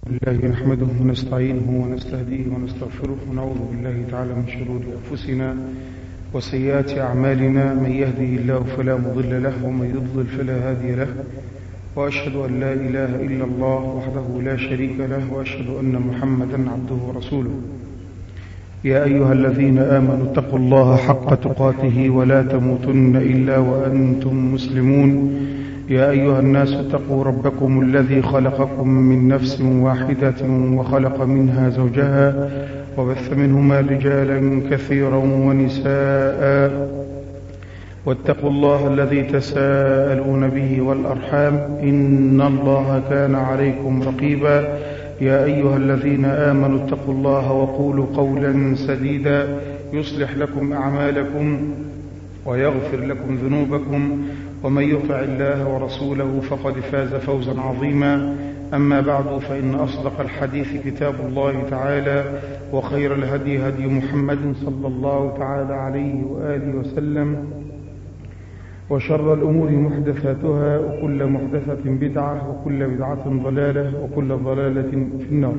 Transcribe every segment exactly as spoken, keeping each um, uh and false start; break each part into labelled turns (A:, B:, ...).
A: الله نحمده ونستعينه ونستهديه ونستغفره ونعوذ بالله تعالى من شرور أنفسنا وسيئات أعمالنا. من يهده الله فلا مضل له ومن يضلل فلا هادي له، وأشهد أن لا إله إلا الله وحده لا شريك له، وأشهد أن محمدا عبده ورسوله. يا أيها الذين آمنوا اتقوا الله حق تقاته ولا تموتن إلا وأنتم مسلمون. يا أيها الناس اتقوا ربكم الذي خلقكم من نفس واحدة وخلق منها زوجها وبث منهما رجالا كثيرا ونساء، واتقوا الله الذي تساءلون به والأرحام إن الله كان عليكم رقيبا. يا أيها الذين آمنوا اتقوا الله وقولوا قولا سديدا يصلح لكم أعمالكم ويغفر لكم ذنوبكم، ومن يطع الله ورسوله فقد فاز فوزا عظيما. أما بعد، فإن أصدق الحديث كتاب الله تعالى، وخير الهدي هدي محمد صلى الله تعالى عليه وآله وسلم، وشر الأمور محدثاتها، وكل محدثة بدعة، وكل بدعة ضلالة، وكل ضلالة في النار.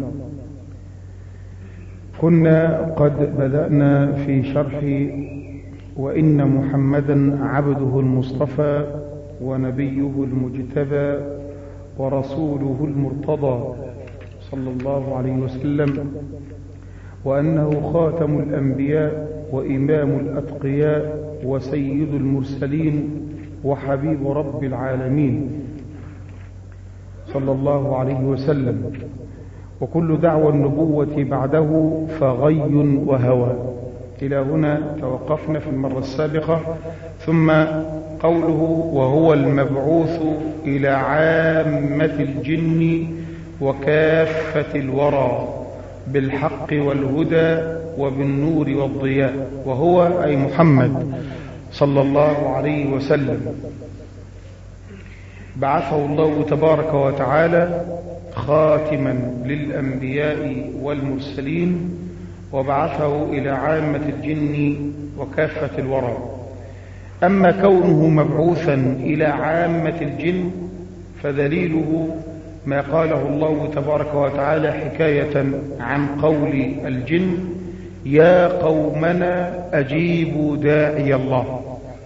A: كنا قد بدأنا في شرح وإن محمدا عبده المصطفى ونبيه المجتبى ورسوله المرتضى صلى الله عليه وسلم، وأنه خاتم الأنبياء وإمام الأتقياء وسيد المرسلين وحبيب رب العالمين صلى الله عليه وسلم. وكل دعوى النبوة بعده فغي وهوى. إلى هنا توقفنا في المرة السابقة. ثم قوله وهو المبعوث إلى عامة الجن وكافة الورى بالحق والهدى وبالنور والضياء، وهو أي محمد صلى الله عليه وسلم بعثه الله تبارك وتعالى خاتما للأنبياء والمرسلين، وبعثه إلى عامة الجن وكافة الورى. أما كونه مبعوثا إلى عامة الجن فدليله ما قاله الله تبارك وتعالى حكاية عن قول الجن: يا قومنا أجيبوا داعي الله.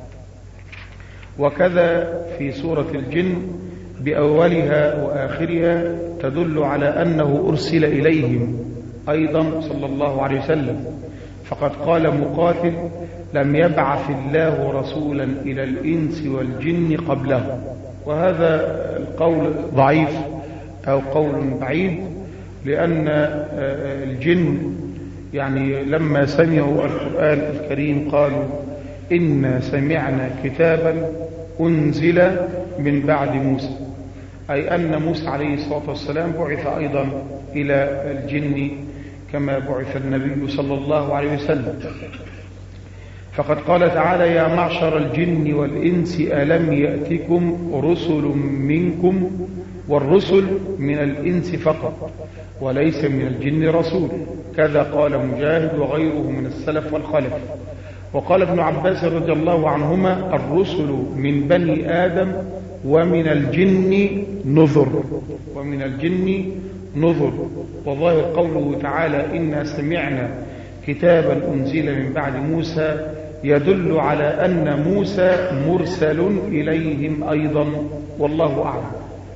A: وكذا في سورة الجن بأولها وآخرها تدل على أنه أرسل إليهم أيضا صلى الله عليه وسلم، فقد قال مقاتل: لم يبعث الله رسولا إلى الإنس والجن قبله. وهذا القول ضعيف أو قول بعيد، لأن الجن يعني لما سمعوا القرآن الكريم قالوا: إنا سمعنا كتابا أنزل من بعد موسى، أي أن موسى عليه الصلاة والسلام بعث أيضا إلى الجن كما بعث النبي صلى الله عليه وسلم. فقد قال تعالى: يا معشر الجن والإنس ألم يأتكم رسل منكم، والرسل من الإنس فقط وليس من الجن رسول. كذا قال مجاهد وغيره من السلف والخلف. وقال ابن عباس رضي الله عنهما: الرسل من بني آدم ومن الجن نذر، ومن الجن نذر. وظاهر قوله تعالى: إنا سمعنا كتابا أنزل من بعد موسى يدل على أن موسى مرسل إليهم أيضا، والله أعلم.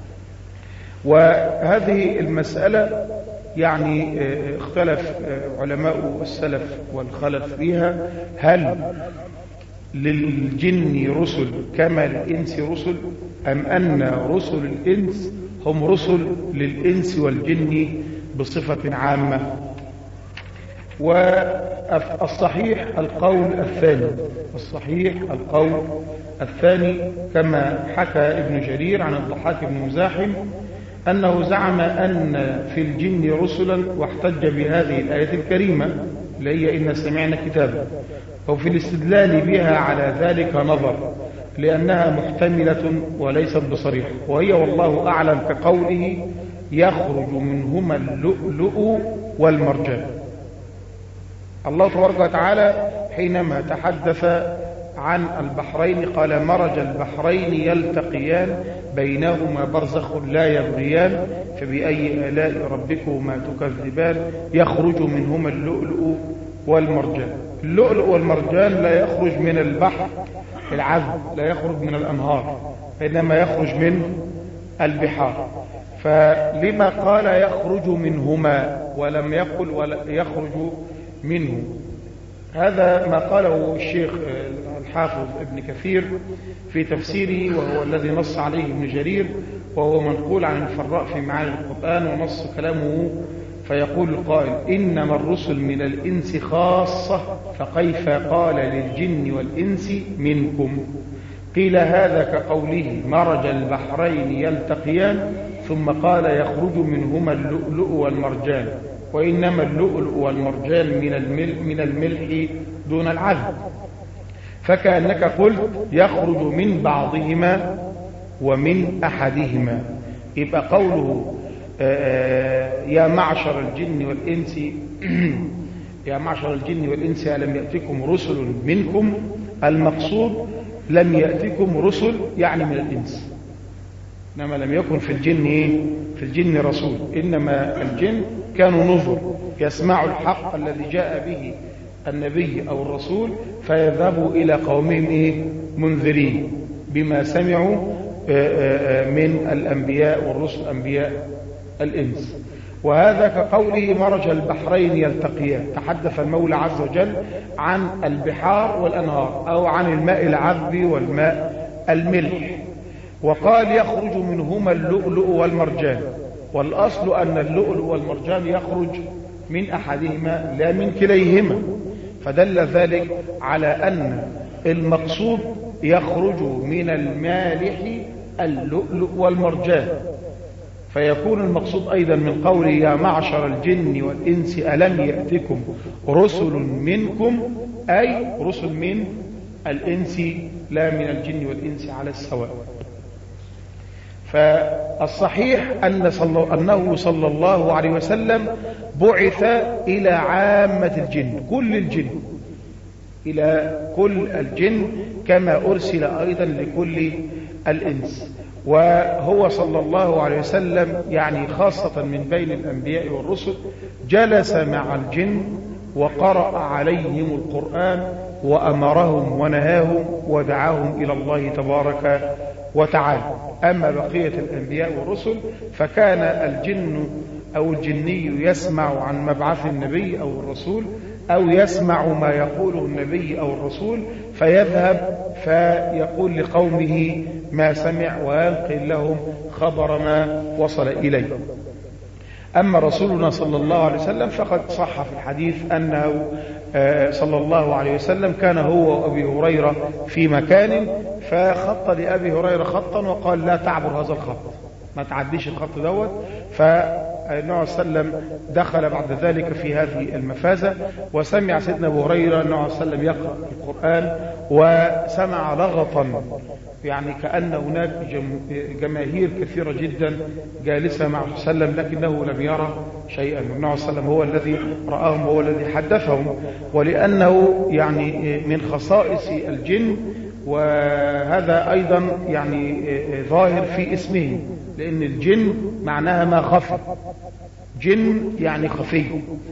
A: وهذه المسألة يعني اختلف علماء السلف والخلف فيها: هل للجن رسل كما للإنس رسل، أم أن رسل الإنس هم رسل للإنس والجن بصفة عامة؟ والصحيح القول الثاني، الصحيح القول الثاني كما حكى ابن جرير عن الضحاك بن مزاحم أنه زعم أن في الجن رسلا، واحتج بهذه الآية الكريمة اللي هي إن سمعنا كتابا، وفي الاستدلال بها على ذلك نظر، لأنها محتملة وليست بصريحة، وهي والله أعلم كقوله: يخرج منهما اللؤلؤ والمرجان. الله تبارك وتعالى حينما تحدث عن البحرين قال مرج البحرين يلتقيان بينهما برزخ لا يبغيان فبأي آلاء ربكما تكذبان يخرج منهما اللؤلؤ والمرجان. اللؤلؤ والمرجان لا يخرج من البحر العذب، لا يخرج من الأنهار، إنما يخرج من البحار. فلما قال يخرج منهما ولم يقل ولا يخرج منه؟ هذا ما قاله الشيخ الحافظ ابن كثير في تفسيره، وهو الذي نص عليه ابن جرير، وهو منقول عن الفراء في معاني القرآن، ونص كلامه فيقول القائل إنما الرسل من الإنس خاصة فكيف قال للجن والإنس منكم؟ قيل هذا كقوله مرج البحرين يلتقيان ثم قال يخرج منهما اللؤلؤ والمرجان، وإنما اللؤلؤ والمرجان من الملح, من الملح دون العذب، فكأنك قلت يخرج من بعضهما ومن أحدهما. يبقى قوله يا معشر الجن والإنس يا معشر الجن والإنس ألم يأتكم رسل منكم، المقصود لم يأتكم رسل يعني من الإنس، إنما لم يكن في الجن في الجن رسول، إنما الجن كانوا نذر يسمعوا الحق الذي جاء به النبي أو الرسول فيذهبوا إلى قومهم إيه؟ منذرين بما سمعوا من الأنبياء والرسل أنبياء الإنس. وهذا كقوله مرج البحرين يلتقيان، تحدث المولى عز وجل عن البحار والأنهار أو عن الماء العذب والماء الملح، وقال يخرج منهما اللؤلؤ والمرجان، والأصل أن اللؤلؤ والمرجان يخرج من أحدهما لا من كليهما، فدل ذلك على أن المقصود يخرج من المالح اللؤلؤ والمرجان، فيكون المقصود أيضا من قوله يا معشر الجن والإنس ألم يأتكم رسل منكم، أي رسل من الإنس لا من الجن والإنس على السواء. فالصحيح أن صلى أنه صلى الله عليه وسلم بعث إلى عامة الجن، كل الجن، إلى كل الجن كما أرسل أيضا لكل الإنس. وهو صلى الله عليه وسلم يعني خاصة من بين الأنبياء والرسل جلس مع الجن وقرأ عليهم القرآن وأمرهم ونهاهم ودعاهم إلى الله تبارك وتعالى. أما بقية الأنبياء والرسل فكان الجن أو الجني يسمع عن مبعث النبي أو الرسول، أو يسمع ما يقوله النبي أو الرسول فيذهب فيقول لقومه ما سمع وينقل لهم خبر ما وصل إليه. أما رسولنا صلى الله عليه وسلم فقد صح في الحديث أنه صلى الله عليه وسلم كان هو وأبي هريرة في مكان فخط لأبي هريرة خطا وقال لا تعبر هذا الخط، ما تعديش الخط دوت. فالنبي صلى الله عليه وسلم دخل بعد ذلك في هذه المفازة وسمع سيدنا أبو هريرة النبي صلى الله عليه وسلم يقرأ القرآن، وسمع لغطا يعني كأن هناك جماهير كثيرة جدا جالسة مع النبي صلى الله عليه وسلم لكنه لم يرى شيئا. النبي صلى الله عليه وسلم هو الذي رآهم وهو الذي حدثهم، ولأنه يعني من خصائص الجن، وهذا أيضا يعني ظاهر في اسمه، لأن الجن معناها ما خفي، جن يعني خفي.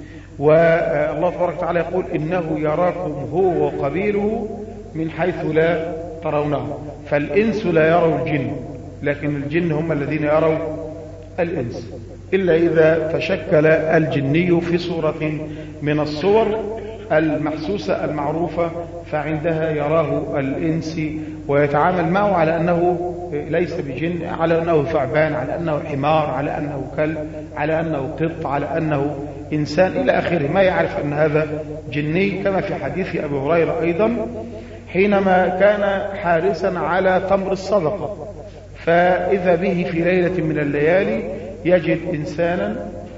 A: والله تبارك وتعالى يقول إنه يراكم هو وقبيله من حيث لا ترونه، فالإنس لا يروا الجن، لكن الجن هم الذين يروا الإنس، إلا إذا تشكل الجني في صورة من الصور المحسوسة المعروفة فعندها يراه الإنس ويتعامل معه على أنه ليس بجن، على أنه ثعبان، على أنه حمار، على أنه كلب، على أنه قط، على أنه إنسان إلى آخره، ما يعرف أن هذا جني. كما في حديث أبي هريرة أيضا حينما كان حارسا على تمر الصدقة، فإذا به في ليلة من الليالي يجد إنسانا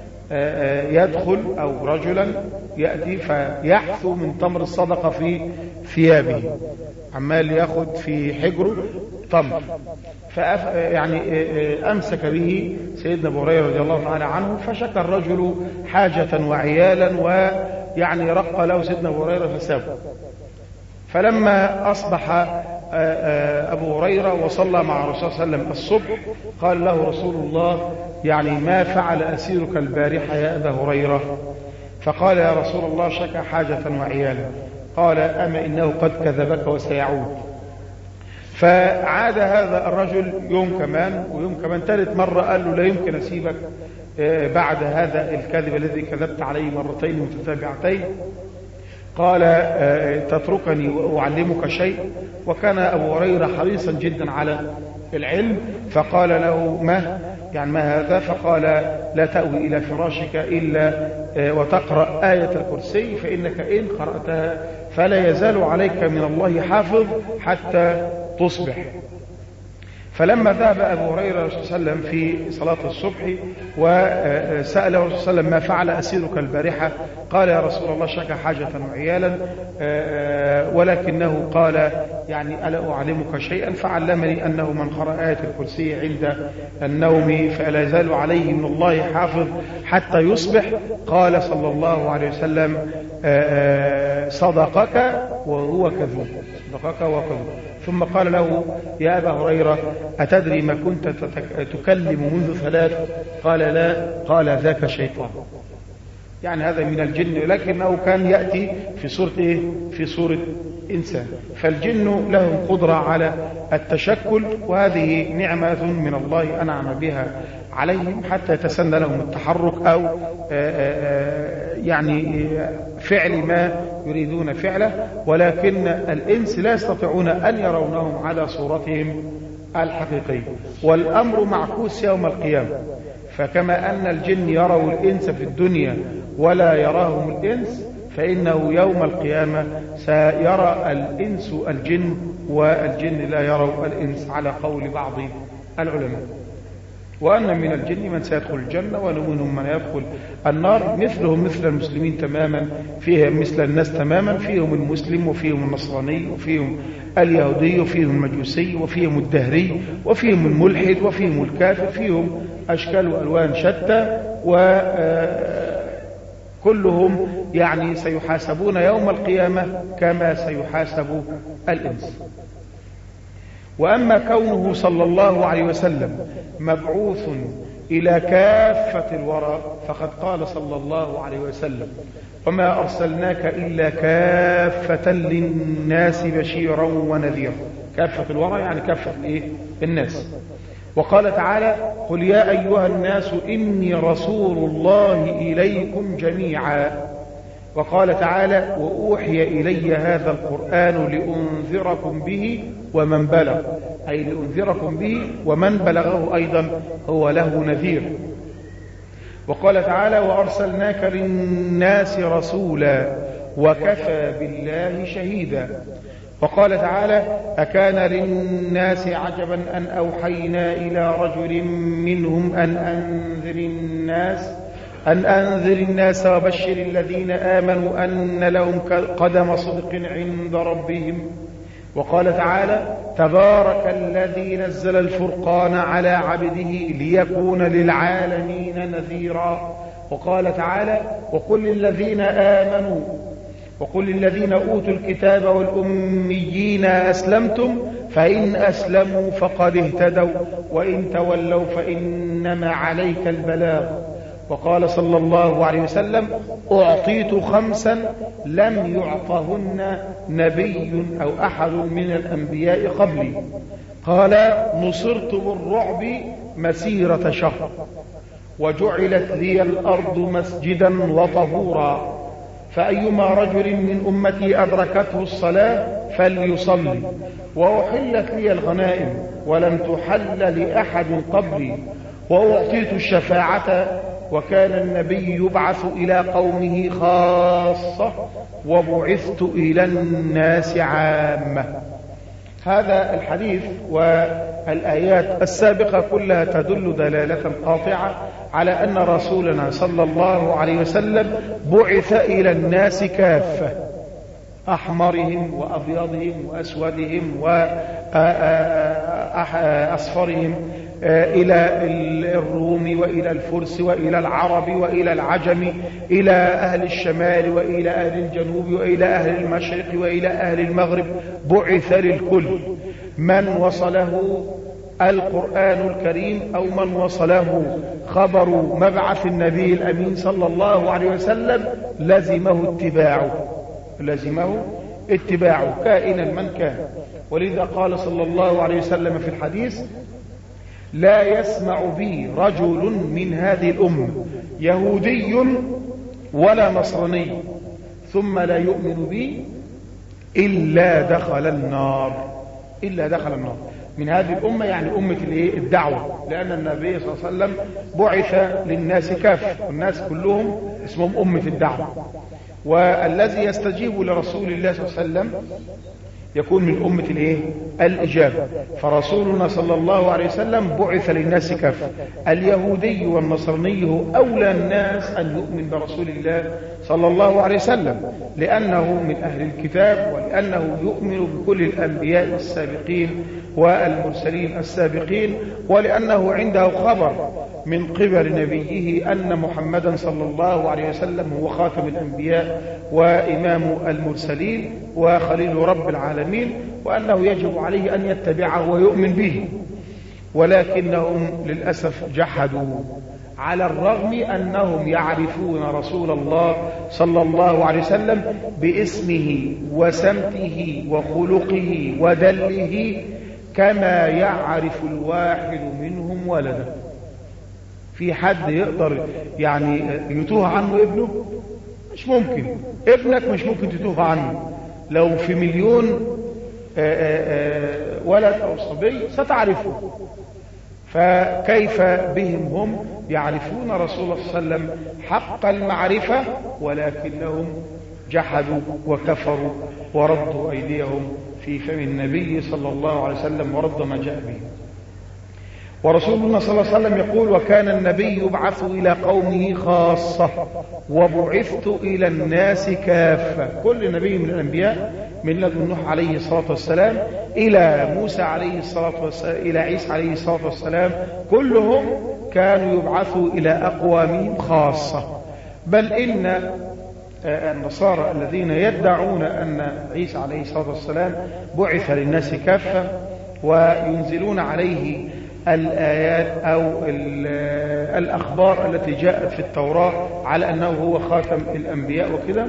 A: يدخل أو رجلا يأتي فيحثو من تمر الصدقة في ثيابه، عمال يأخذ في حجره تمر، يعني أمسك به سيدنا أبو هريرة رضي الله تعالى عنه، فشكى الرجل حاجة وعيالا، ويعني رق له سيدنا أبو هريرة فسابه. فلما أصبح أبو هريرة وصلى مع الرسول صلى الله عليه وسلم الصبح قال له رسول الله يعني ما فعل أسيرك البارحة يا أبا هريرة؟ فقال يا رسول الله شكى حاجة وعيالا. قال أما إنه قد كذبك وسيعود. فعاد هذا الرجل يوم كمان ويوم كمان ثالث مرة قال له لا يمكن أسيبك بعد هذا الكذب الذي كذبت عليه مرتين متتابعتين. قال تتركني وأعلمك شيء. وكان أبو هريرة حريصا جدا على العلم فقال له ما يعني ما هذا؟ فقال لا تأوي إلى فراشك إلا وتقرأ آية الكرسي فإنك إن قرأتها فلا يزال عليك من الله حافظ حتى تصبح. فلما ذهب أبو هريرة صلى الله عليه وسلم في صلاة الصبح وسأل الرسول صلى الله عليه وسلم ما فعل أسيرك البارحة؟ قال يا رسول الله شكى حاجة وعيالا ولكنه قال يعني ألا أعلمك شيئا؟ فعلمني أنه من قرأ آية الكرسي عند النوم فلا يزال عليه من الله حافظ حتى يصبح. قال صلى الله عليه وسلم صدقك وهو كذوب، صدقك وهو كذوب. ثم قال له يا أبا هريرة أتدري ما كنت تكلم منذ ثلاث؟ قال لا. قال ذاك شيطان. يعني هذا من الجن لكنه كان يأتي في صورة إيه؟ في صورة إنسان. فالجن لهم قدرة على التشكل وهذه نعمة من الله أنعم بها عليهم حتى يتسنى لهم التحرك أو يعني فعل ما يريدون فعله. ولكن الإنس لا يستطيعون أن يرونهم على صورتهم الحقيقية. والأمر معكوس يوم القيامة. فكما أن الجن يروا الإنس في الدنيا ولا يراهم الإنس فإنه يوم القيامة سيرى الإنس الجن والجن لا يروا الإنس على قول بعض العلماء. وأن من الجن من سيدخل الجنة ومنهم من يدخل النار مثلهم مثل المسلمين تماما، فيهم مثل الناس تماما، فيهم المسلم وفيهم النصراني وفيهم اليهودي وفيهم المجوسي وفيهم الدهري وفيهم الملحد وفيهم الكافر، فيهم أشكال وألوان شتى وكلهم يعني سيحاسبون يوم القيامة كما سيحاسب الإنس. وأما كونه صلى الله عليه وسلم مبعوث إلى كافة الورى فقد قال صلى الله عليه وسلم وما أرسلناك إلا كافة للناس بشيرا ونذيرا. كافة الورى يعني كافة إيه؟ الناس. وقال تعالى قل يا أيها الناس إني رسول الله إليكم جميعا. وقال تعالى وأوحي إلي هذا القرآن لأنذركم به ومن بلغ، أي لأنذركم به ومن بلغه أيضا هو له نذير. وقال تعالى وأرسلناك للناس رسولا وكفى بالله شهيدا. وقال تعالى أكان للناس عجبا أن أوحينا إلى رجل منهم أن أنذر الناس أن أنذر الناس وبشر الذين آمنوا أن لهم قدم صدق عند ربهم. وقال تعالى تبارك الذي نزل الفرقان على عبده ليكون للعالمين نذيرا. وقال تعالى وقل للذين آمنوا وقل للذين أوتوا الكتاب والأميين أسلمتم فإن أسلموا فقد اهتدوا وإن تولوا فإنما عليك البلاغ. وقال صلى الله عليه وسلم أعطيت خمسا لم يعطهن نبي أو أحد من الأنبياء قبلي. قال نصرت بالرعب مسيرة شهر وجعلت لي الأرض مسجدا وطهورا فأيما رجل من أمتي أدركته الصلاة فليصلي وأحلت لي الغنائم ولم تحل لأحد قبلي وأعطيت الشفاعة وكان النبي يبعث إلى قومه خاصة وبعثت إلى الناس عامة. هذا الحديث والآيات السابقة كلها تدل دلالة قاطعة على أن رسولنا صلى الله عليه وسلم بعث إلى الناس كافة. أحمرهم وأبيضهم وأسودهم وأصفرهم إلى الروم وإلى الفرس وإلى العرب وإلى العجم، إلى أهل الشمال وإلى أهل الجنوب وإلى أهل المشرق وإلى أهل المغرب، بعث للكل. من وصله القرآن الكريم أو من وصله خبر مبعث النبي الأمين صلى الله عليه وسلم لزمه اتباعه، لزمه اتباعه كائنا من كان. ولذا قال صلى الله عليه وسلم في الحديث: لا يسمع بي رجل من هذه الأمة يهودي ولا نصراني ثم لا يؤمن بي إلا دخل النار، إلا دخل النار. من هذه الأمة يعني أمة الدعوة، لأن النبي صلى الله عليه وسلم بعث للناس كافة، والناس كلهم اسمهم أمة الدعوة. والذي يستجيب لرسول الله صلى الله عليه وسلم يكون من أمة الايه؟ الإجابة. فرسولنا صلى الله عليه وسلم بعث للناس كافة. اليهودي والنصراني هو أولى الناس أن يؤمن برسول الله صلى الله عليه وسلم، لأنه من أهل الكتاب، ولأنه يؤمن بكل الأنبياء السابقين والمرسلين السابقين، ولأنه عنده خبر من قبل نبيه أن محمدا صلى الله عليه وسلم هو خاتم الأنبياء وإمام المرسلين وخليل رب العالمين، وأنه يجب عليه أن يتبعه ويؤمن به. ولكنهم للأسف جحدوا، على الرغم أنهم يعرفون رسول الله صلى الله عليه وسلم باسمه وسمته وخلقه ودله كما يعرف الواحد منهم ولده. في حد يقدر يعني يتوه عنه ابنه؟ مش ممكن. ابنك مش ممكن تتوه عنه. لو في مليون آآ آآ ولد أو صبي ستعرفه، فكيف بهم هم يعرفون رسول الله صلى الله عليه وسلم حق المعرفة، ولكنهم جحدوا وكفروا وردوا أيديهم في فم النبي صلى الله عليه وسلم ورد ما جاء به. ورسولنا صلى الله عليه وسلم يقول: وكان النبي يبعث إلى قومه خاصة وبعثت إلى الناس كافة. كل نبي من الأنبياء من لدن نوح عليه الصلاة والسلام إلى موسى عليه الصلاة والسلام إلى عيسى عليه الصلاة والسلام كلهم كانوا يبعثوا إلى أقوامهم خاصة. بل إن النصارى الذين يدعون أن عيسى عليه الصلاة والسلام بعث للناس كافة وينزلون عليه الآيات أو الأخبار التي جاءت في التوراة على أنه هو خاتم الأنبياء وكذا،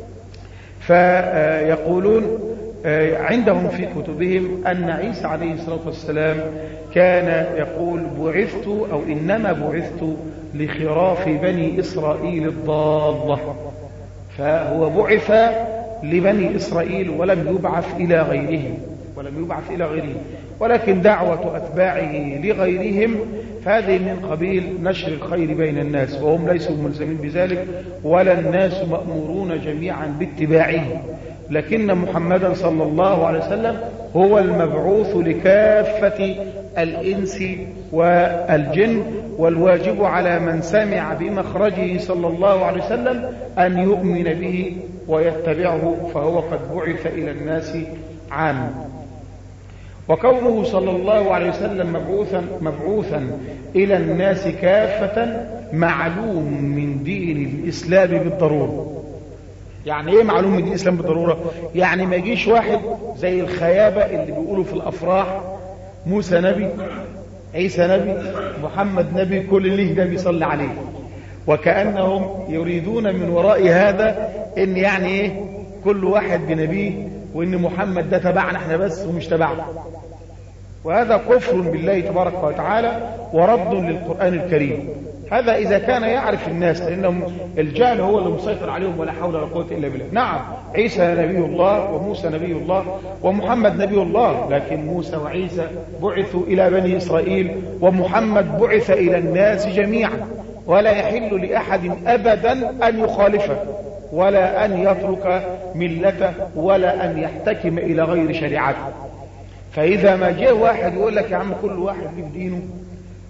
A: فيقولون عندهم في كتبهم أن عيسى عليه الصلاة والسلام كان يقول: بعثت أو إنما بعثت لخراف بني إسرائيل الضالة. فهو بعث لبني إسرائيل ولم يبعث إلى غيرهم، ولم يبعث إلى غيرهم. ولكن دعوة أتباعه لغيرهم فهذه من قبيل نشر الخير بين الناس، وهم ليسوا ملزمين بذلك، ولا الناس مأمورون جميعا باتباعه. لكن محمدا صلى الله عليه وسلم هو المبعوث لكافة الإنس والجن، والواجب على من سمع بمخرجه صلى الله عليه وسلم أن يؤمن به ويتبعه، فهو قد بعث إلى الناس عاما. وكونه صلى الله عليه وسلم مبعوثا, مبعوثا إلى الناس كافة معلوم من دين الإسلام بالضرورة. يعني ايه معلوم من دين الإسلام بالضرورة؟ يعني ما يجيش واحد زي الخيابة اللي بيقولوا في الأفراح موسى نبي، عيسى نبي، محمد نبي، كل اللي ده بيصلي عليه، وكأنهم يريدون من وراء هذا ان يعني ايه كل واحد بنبيه، وان محمد ده تبعنا احنا بس ومش تبعنا. وهذا كفر بالله تبارك وتعالى ورد للقرآن الكريم. هذا إذا كان يعرف الناس، لأنهم الجهل هو اللي مسيطر عليهم، ولا حول ولا قوة إلا بالله. نعم عيسى نبي الله وموسى نبي الله ومحمد نبي الله، لكن موسى وعيسى بعثوا إلى بني إسرائيل، ومحمد بعث إلى الناس جميعا، ولا يحل لأحد أبدا أن يخالفه ولا أن يترك ملته ولا أن يحتكم إلى غير شريعته. فإذا ما جاء واحد يقول لك يا عم كل واحد له دينه،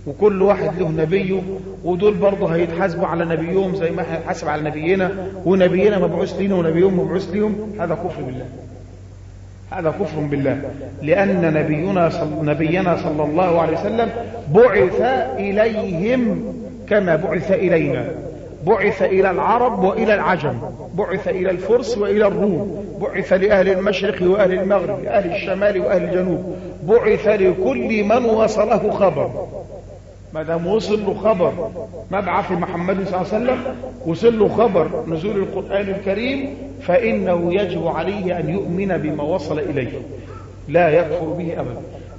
A: وكل واحد له نبيه، ودول برضه هيتحاسبوا على نبيهم زي ما هيتحاسب على نبينا، ونبينا مبعوث لنا ونبيهم مبعوث لهم. هذا كفر بالله، هذا كفر بالله، لأن نبينا صل... نبينا صلى الله عليه وسلم بعث إليهم كما بعث إلينا، بعث إلى العرب وإلى العجم، بعث إلى الفرس وإلى الروم، بعث لأهل المشرق وأهل المغرب، لأهل الشمال وأهل الجنوب، بعث لكل من وصله خبر. ما دام وصل له خبر مبعث محمد صلى الله عليه وسلم، وصل له خبر نزول القرآن الكريم، فإنه يجب عليه أن يؤمن بما وصل إليه، لا يكفر به أبدا.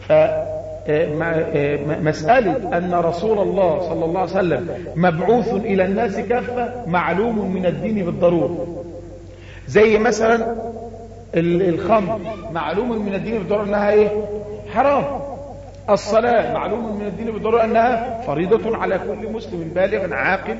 A: فمسألة أن رسول الله صلى الله عليه وسلم مبعوث إلى الناس كافة معلوم من الدين بالضرورة. زي مثلا الخمر معلوم من الدين بالضرورة أنها إيه؟ حرام. الصلاة معلوم من الدين بالضرورة أنها فريضة على كل مسلم بالغ عاقل.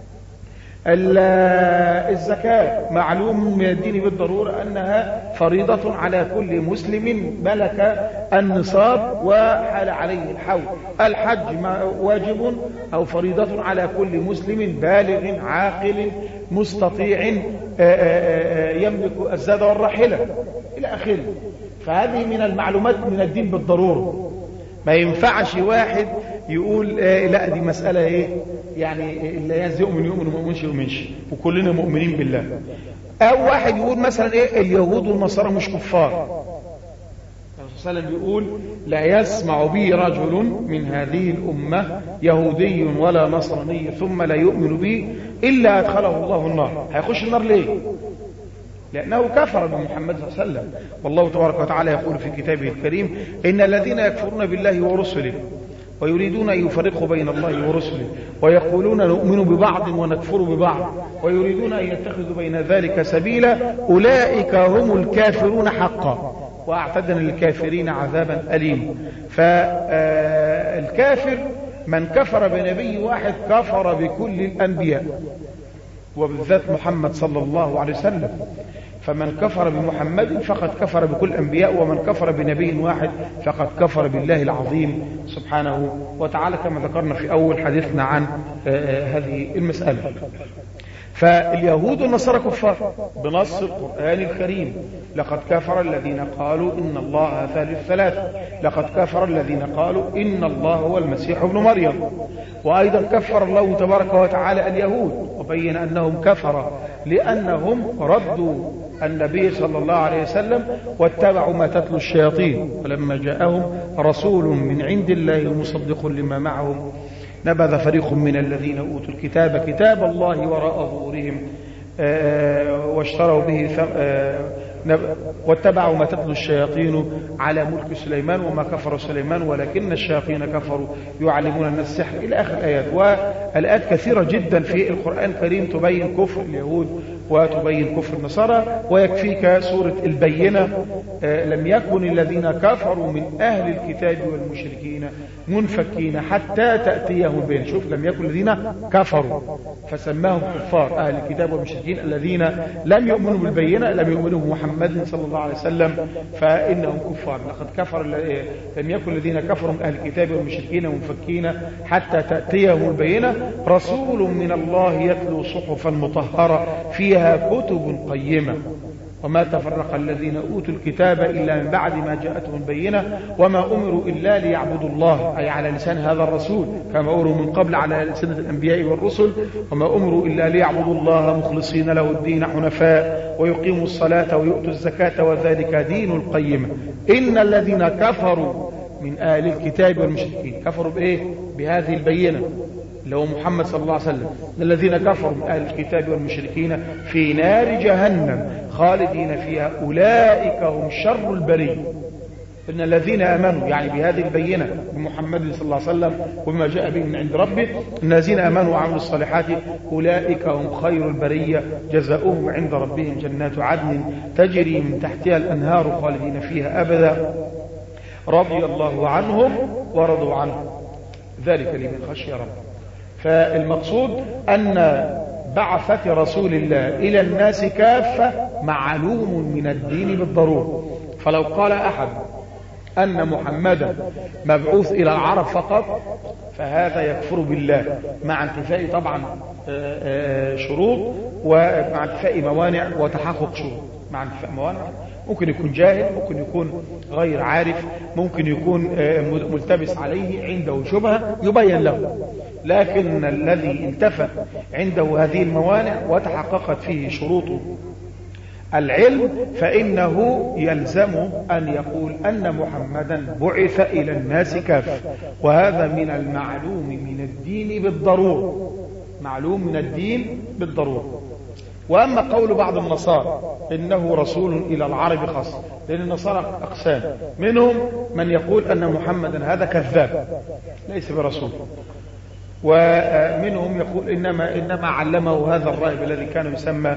A: الزكاة معلوم من الدين بالضرورة أنها فريضة على كل مسلم ملك النصاب وحال عليه الحول. الحج واجب أو فريضة على كل مسلم بالغ عاقل مستطيع يملك الزاد والراحلة إلى آخره. فهذه من المعلومات من الدين بالضرورة. ما ينفعش واحد يقول آه لا دي مسألة ايه يعني اللي ينزل يؤمن يؤمن وما يؤمنش يؤمنش وكلنا مؤمنين بالله. او واحد يقول مثلا ايه اليهود والنصارى مش كفار. الرسول صلى الله عليه وسلم بيقول لا يسمع بي رجل من هذه الأمة يهودي ولا نصراني ثم لا يؤمن بي إلا أدخله الله النار. هيخش النار ليه؟ لأنه كفر بمحمد صلى الله عليه وسلم. والله تبارك وتعالى يقول في كتابه الكريم إن الذين يكفرون بالله ورسله ويريدون أن يفرقوا بين الله ورسله ويقولون نؤمن ببعض ونكفر ببعض ويريدون أن يتخذوا بين ذلك سبيلا أولئك هم الكافرون حقا وأعتدنا للكافرين عذابا أليما. فالكافر من كفر بنبي واحد كفر بكل الأنبياء وبالذات محمد صلى الله عليه وسلم. فمن كفر بمحمد فقد كفر بكل الأنبياء، ومن كفر بنبي واحد فقد كفر بالله العظيم سبحانه وتعالى، كما ذكرنا في أول حديثنا عن هذه المسألة. فاليهود والنصارى كفار بنص القرآن الكريم. لقد كفر الذين قالوا إن الله ثالث ثلاثة، لقد كفر الذين قالوا إن الله هو المسيح ابن مريم. وأيضا كفر الله تبارك وتعالى اليهود وبين أنهم كفر لأنهم ردوا النبي صلى الله عليه وسلم واتبعوا ما تتلو الشياطين، ولما جاءهم رسول من عند الله مصدق لما معهم نبذ فريق من الذين أوتوا الكتاب كتاب الله وراء ظهورهم واشتروا به واتبعوا ما تتلو الشياطين على ملك سليمان وما كفر سليمان ولكن الشياطين كفروا يعلمون الناس السحر إلى آخر الآيات. والآيات كثيرة جدا في القرآن الكريم تبين كفر اليهود وتبين كفر النصارى. ويكفيك سورة البينة لم يكن الذين كفروا من أهل الكتاب والمشركين منفكين حتى تأتيهم البينة. شوف لم يكن الذين كفروا فسماهم كفار أهل الكتاب والمشركين الذين لم يؤمنوا بالبينة لم يؤمنوا محمد صلى الله عليه وسلم فإنهم كفار. لقد كفر لم يكن الذين كفروا من أهل الكتاب والمشركين منفكين حتى تأتيهم البينة رسول من الله يتلو صحفا مطهرة فيها كتب قيمة وما تفرق الذين أوتوا الكتاب إلا من بعد ما جاءتهم البينة وما أمروا إلا ليعبدوا الله أي على لسان هذا الرسول كما أمروا من قبل على لسان الأنبياء والرسل وما أمروا إلا ليعبدوا الله مخلصين له الدين حنفاء ويقيموا الصلاة ويؤتوا الزكاة وذلك دين القيمة. إن الذين كفروا من أهل الكتاب والمشركين كفروا بإيه؟ بهذه البينة اللي هو محمد صلى الله عليه وسلم. الذين كفروا من أهل الكتاب والمشركين في نار جهنم خالدين فيها أولئك هم شر البرية. إن الذين آمنوا يعني بهذه البينة بمحمد صلى الله عليه وسلم وبما جاء به من عند ربه الذين آمنوا وعملوا الصالحات أولئك هم خير البرية جزاؤهم عند ربهم جنات عدن تجري من تحتها الأنهار خالدين فيها أبدا رضي الله عنهم ورضوا عنه ذلك لمن خشي ربه. فالمقصود أن بعثة رسول الله إلى الناس كافة معلوم من الدين بالضرورة. فلو قال أحد أن محمدا مبعوث إلى العرب فقط فهذا يكفر بالله مع انتفاء طبعا شروط ومع انتفاء موانع وتحقق شروط. مع انتفاء موانع ممكن يكون جاهل، ممكن يكون غير عارف، ممكن يكون ملتبس عليه عنده شبهة يبين له، لكن الذي انتفى عنده هذه الموانع وتحققت فيه شروط العلم فإنه يلزم أن يقول أن محمدا بعث إلى الناس كافة، وهذا من المعلوم من الدين بالضرورة، معلوم من الدين بالضرورة. وأما قول بعض النصارى إنه رسول إلى العرب خاصة، لأن النصارى أقسام، منهم من يقول أن محمدا هذا كذاب ليس برسول، ومنهم يقول إنما, إنما علمه هذا الراهب الذي كان يسمى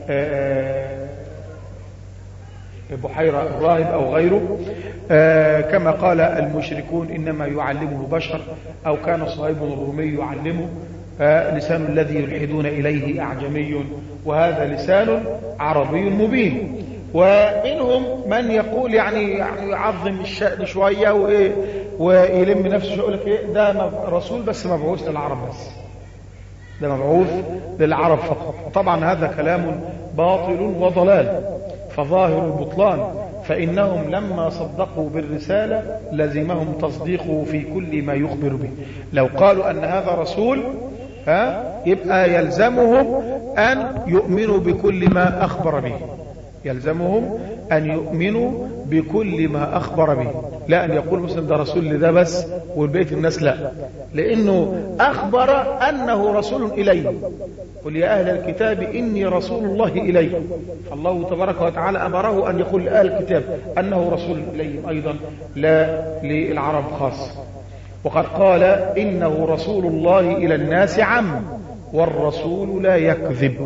A: بحيرة الراهب أو غيره، كما قال المشركون إنما يعلمه بشر، أو كان صهيب الرومي يعلمه، لسان الذي يلحدون إليه أعجمي وهذا لسان عربي مبين. ومنهم من يقول يعني يعني يعظم الشأن شوية ويلم نفسه يقول لك إيه ده رسول بس مبعوث للعرب بس، ده مبعوث للعرب فقط. طبعا هذا كلام باطل وضلال، فظاهر البطلان، فإنهم لما صدقوا بالرسالة لزمهم تصديقه في كل ما يخبر به. لو قالوا أن هذا رسول ها يبقى يلزمهم أن يؤمنوا بكل ما أخبر به، يلزمهم أن يؤمنوا بكل ما أخبر به، لا أن يقول مثلا ده رسول لده بس والبيت الناس لا، لأنه أخبر أنه رسول إليه. قل يا أهل الكتاب إني رسول الله إليكم، فالله تبارك وتعالى أمره أن يقول لأهل الكتاب أنه رسول إليهم أيضا لا للعرب خاصة. وقد قال إنه رسول الله إلى الناس عام والرسول لا يكذب.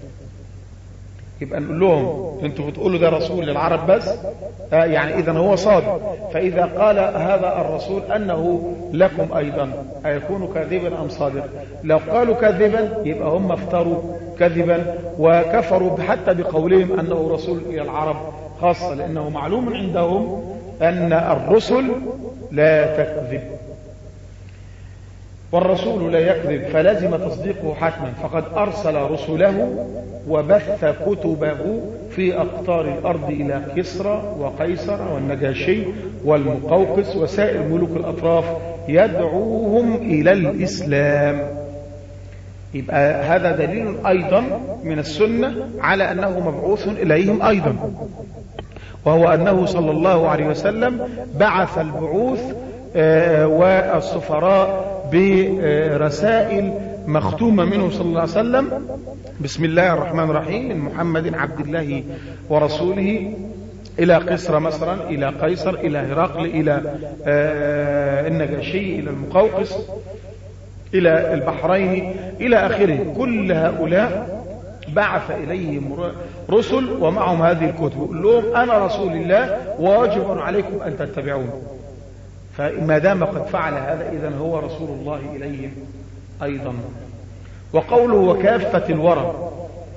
A: يبقى نقول لهم انتوا بتقولوا ده رسول للعرب بس، آه يعني اذا هو صادق، فاذا قال هذا الرسول انه لكم ايضا ايكون كاذبا ام صادق؟ لو قالوا كاذبا يبقى هم افتروا كذبا وكفروا حتى بقولهم انه رسول الى العرب خاصة، لانه معلوم عندهم ان الرسل لا تكذب والرسول لا يكذب، فلازم تصديقه حتما، فقد أرسل رسله وبث كتبه في أقطار الأرض إلى كسرى وقيصر والنجاشي والمقوقس وسائر ملوك الأطراف يدعوهم إلى الإسلام. يبقى هذا دليل أيضا من السنة على أنه مبعوث إليهم أيضا، وهو أنه صلى الله عليه وسلم بعث البعوث والسفراء برسائل مختومة منه صلى الله عليه وسلم بسم الله الرحمن الرحيم من محمد عبد الله ورسوله إلى قسر مصرا، إلى قيصر، إلى هرقل، إلى النجاشي، إلى المقوقس، إلى البحرين، إلى آخره. كل هؤلاء بعث إليهم رسل ومعهم هذه الكتب، يقول لهم أنا رسول الله واجب عليكم أن تتبعون. فما دام قد فعل هذا إذن هو رسول الله إليهم أيضا. وقوله وكافة الورى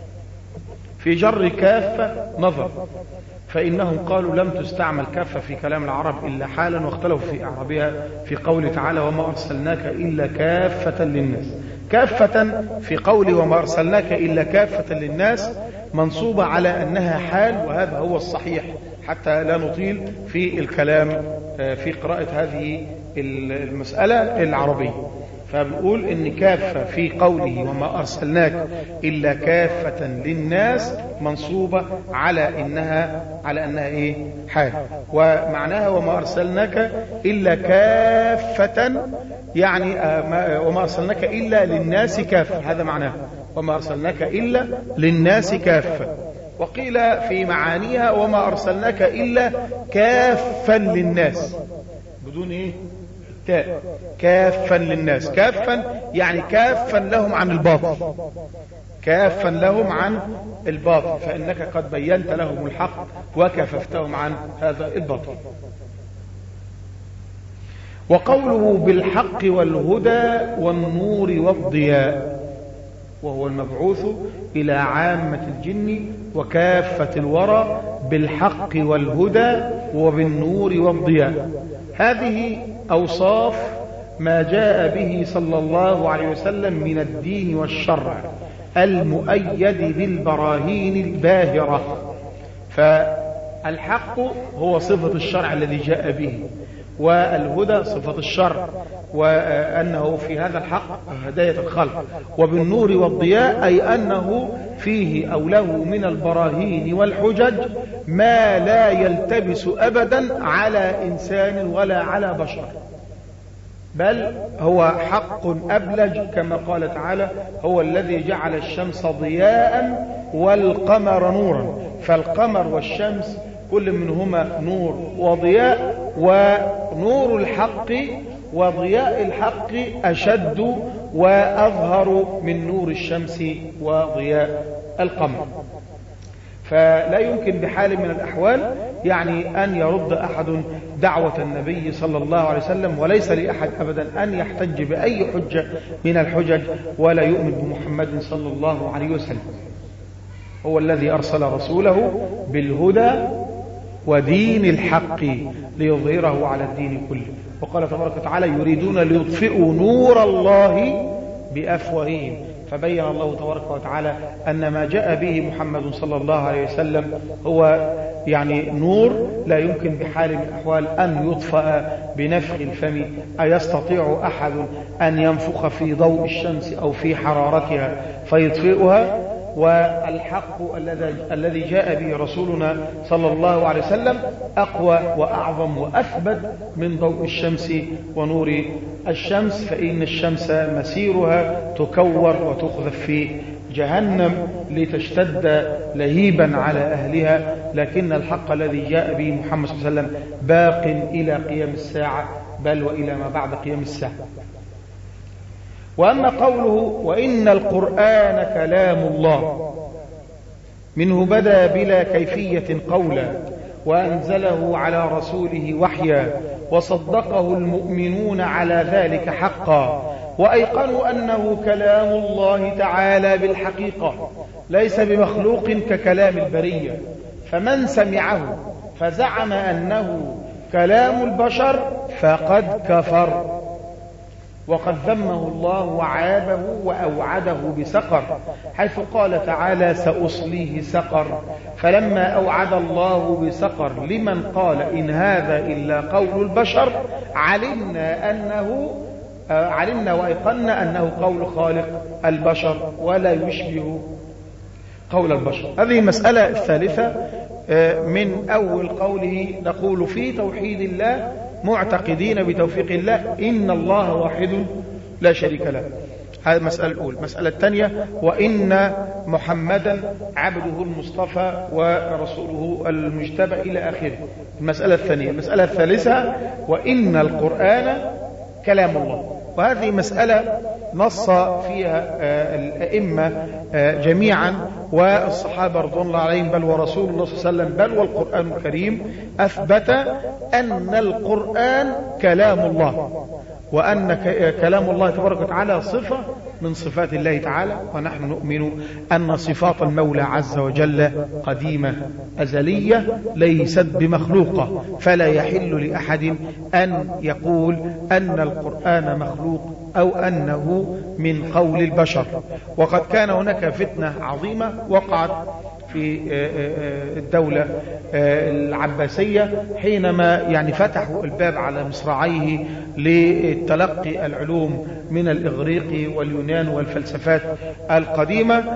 A: في جر كافة نظر، فإنهم قالوا لم تستعمل كافة في كلام العرب إلا حالا، واختلفوا في إعرابها في قوله تعالى وما أرسلناك إلا كافة للناس. كافة في قوله وما أرسلناك إلا كافة للناس منصوبة على أنها حال، وهذا هو الصحيح حتى لا نطيل في الكلام في قراءة هذه المسألة العربية. فبنقول إن كافة في قوله وما أرسلناك إلا كافة للناس منصوبة على إنها على أنها إيه حال، ومعناها وما أرسلناك إلا كافة يعني وما أرسلناك إلا للناس كافة، هذا معناه وما أرسلناك إلا للناس كافة. وقيل في معانيها وما أرسلناك إلا كافا للناس بدون إيه تاء، كافا للناس، كافا يعني كافا لهم عن الباطل، كافا لهم عن الباطل، فإنك قد بينت لهم الحق وكففتهم عن هذا الباطل. وقوله بالحق والهدى والنور والضياء، وهو المبعوث إلى عامة الجن وكافة الورى بالحق والهدى وبالنور والضياء. هذه أوصاف ما جاء به صلى الله عليه وسلم من الدين والشرع المؤيد بالبراهين الباهرة. فالحق هو صفة الشرع الذي جاء به، والهدى صفة الشرع، وأنه في هذا الحق هداية الخلق، وبالنور والضياء أي أنه فيه أو له من البراهين والحجج ما لا يلتبس أبدا على إنسان ولا على بشر، بل هو حق أبلج كما قال تعالى: هو الذي جعل الشمس ضياء والقمر نورا. فالقمر والشمس كل منهما نور وضياء، ونور الحق وضياء الحق أشد وأظهر من نور الشمس وضياء القمر. فلا يمكن بحال من الأحوال يعني أن يرد أحد دعوة النبي صلى الله عليه وسلم، وليس لأحد أبدا أن يحتج بأي حجة من الحجج ولا يؤمن بمحمد صلى الله عليه وسلم. هو الذي أرسل رسوله بالهدى ودين الحق ليظهره على الدين كله. وقال تبارك وتعالى: يريدون ليطفئوا نور الله بأفواههم. فبين الله تبارك وتعالى أن ما جاء به محمد صلى الله عليه وسلم هو يعني نور لا يمكن بحال من الأحوال أن يطفأ بنفخ الفم. أيستطيع أحد أن ينفخ في ضوء الشمس أو في حرارتها فيطفئها؟ والحق الذي جاء به رسولنا صلى الله عليه وسلم أقوى وأعظم وأثبت من ضوء الشمس ونور الشمس، فإن الشمس مسيرها تكور وتقذف في جهنم لتشتد لهيبا على أهلها، لكن الحق الذي جاء به محمد صلى الله عليه وسلم باق إلى قيام الساعة، بل وإلى ما بعد قيام الساعة. وأما قوله: وإن القرآن كلام الله منه بدا بلا كيفية قولا وأنزله على رسوله وحيا وصدقه المؤمنون على ذلك حقا وأيقنوا أنه كلام الله تعالى بالحقيقة ليس بمخلوق ككلام البرية، فمن سمعه فزعم أنه كلام البشر فقد كفر، وقد ذمه الله وعابه وأوعده بسقر، حيث قال تعالى: سأصليه سقر. فلما أوعد الله بسقر لمن قال إن هذا إلا قول البشر علمنا أنه علمنا وأيقنا أنه قول خالق البشر ولا يشبه قول البشر. هذه المسألة الثالثة من أول قوله: نقول في توحيد الله معتقدين بتوفيق الله إن الله واحد لا شريك له. هذه المسألة الأولى. المسألة الثانية: وإن محمدا عبده المصطفى ورسوله المجتبى إلى آخره. المسألة الثانية. المسألة الثالثة: وإن القرآن كلام الله. وهذه مسألة نص فيها الأئمة جميعا والصحابة رضوان الله عليهم، بل ورسول الله صلى الله عليه وسلم، بل والقرآن الكريم أثبت أن القرآن كلام الله، وأن كلام الله تبارك وتعالى صفة من صفات الله تعالى. ونحن نؤمن أن صفات المولى عز وجل قديمة أزلية ليست بمخلوقة، فلا يحل لأحد أن يقول أن القرآن مخلوق أو أنه من قول البشر. وقد كان هناك فتنة عظيمة وقعت في الدولة العباسية حينما يعني فتحوا الباب على مصراعيه لتلقي العلوم من الإغريق واليونان والفلسفات القديمة،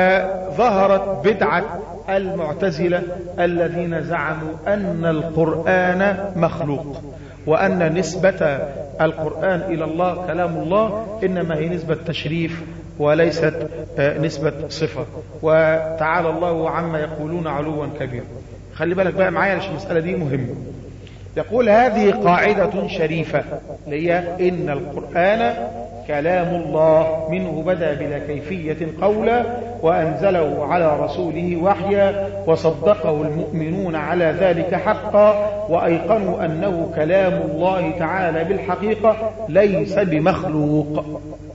A: فظهرت بدعة المعتزلة الذين زعموا أن القرآن مخلوق، وأن نسبة القرآن إلى الله كلام الله إنما هي نسبة تشريف وليست نسبة صفة. وتعالى الله عما يقولون علوا كبيرا. خلي بالك بقى معايا عشان المسألة دي مهمة. يقول: هذه قاعدة شريفة هي إن القرآن كلام الله منه بدا بلا كيفية قولا وأنزله على رسوله وحيا وصدقه المؤمنون على ذلك حقا وأيقنوا أنه كلام الله تعالى بالحقيقة ليس بمخلوق.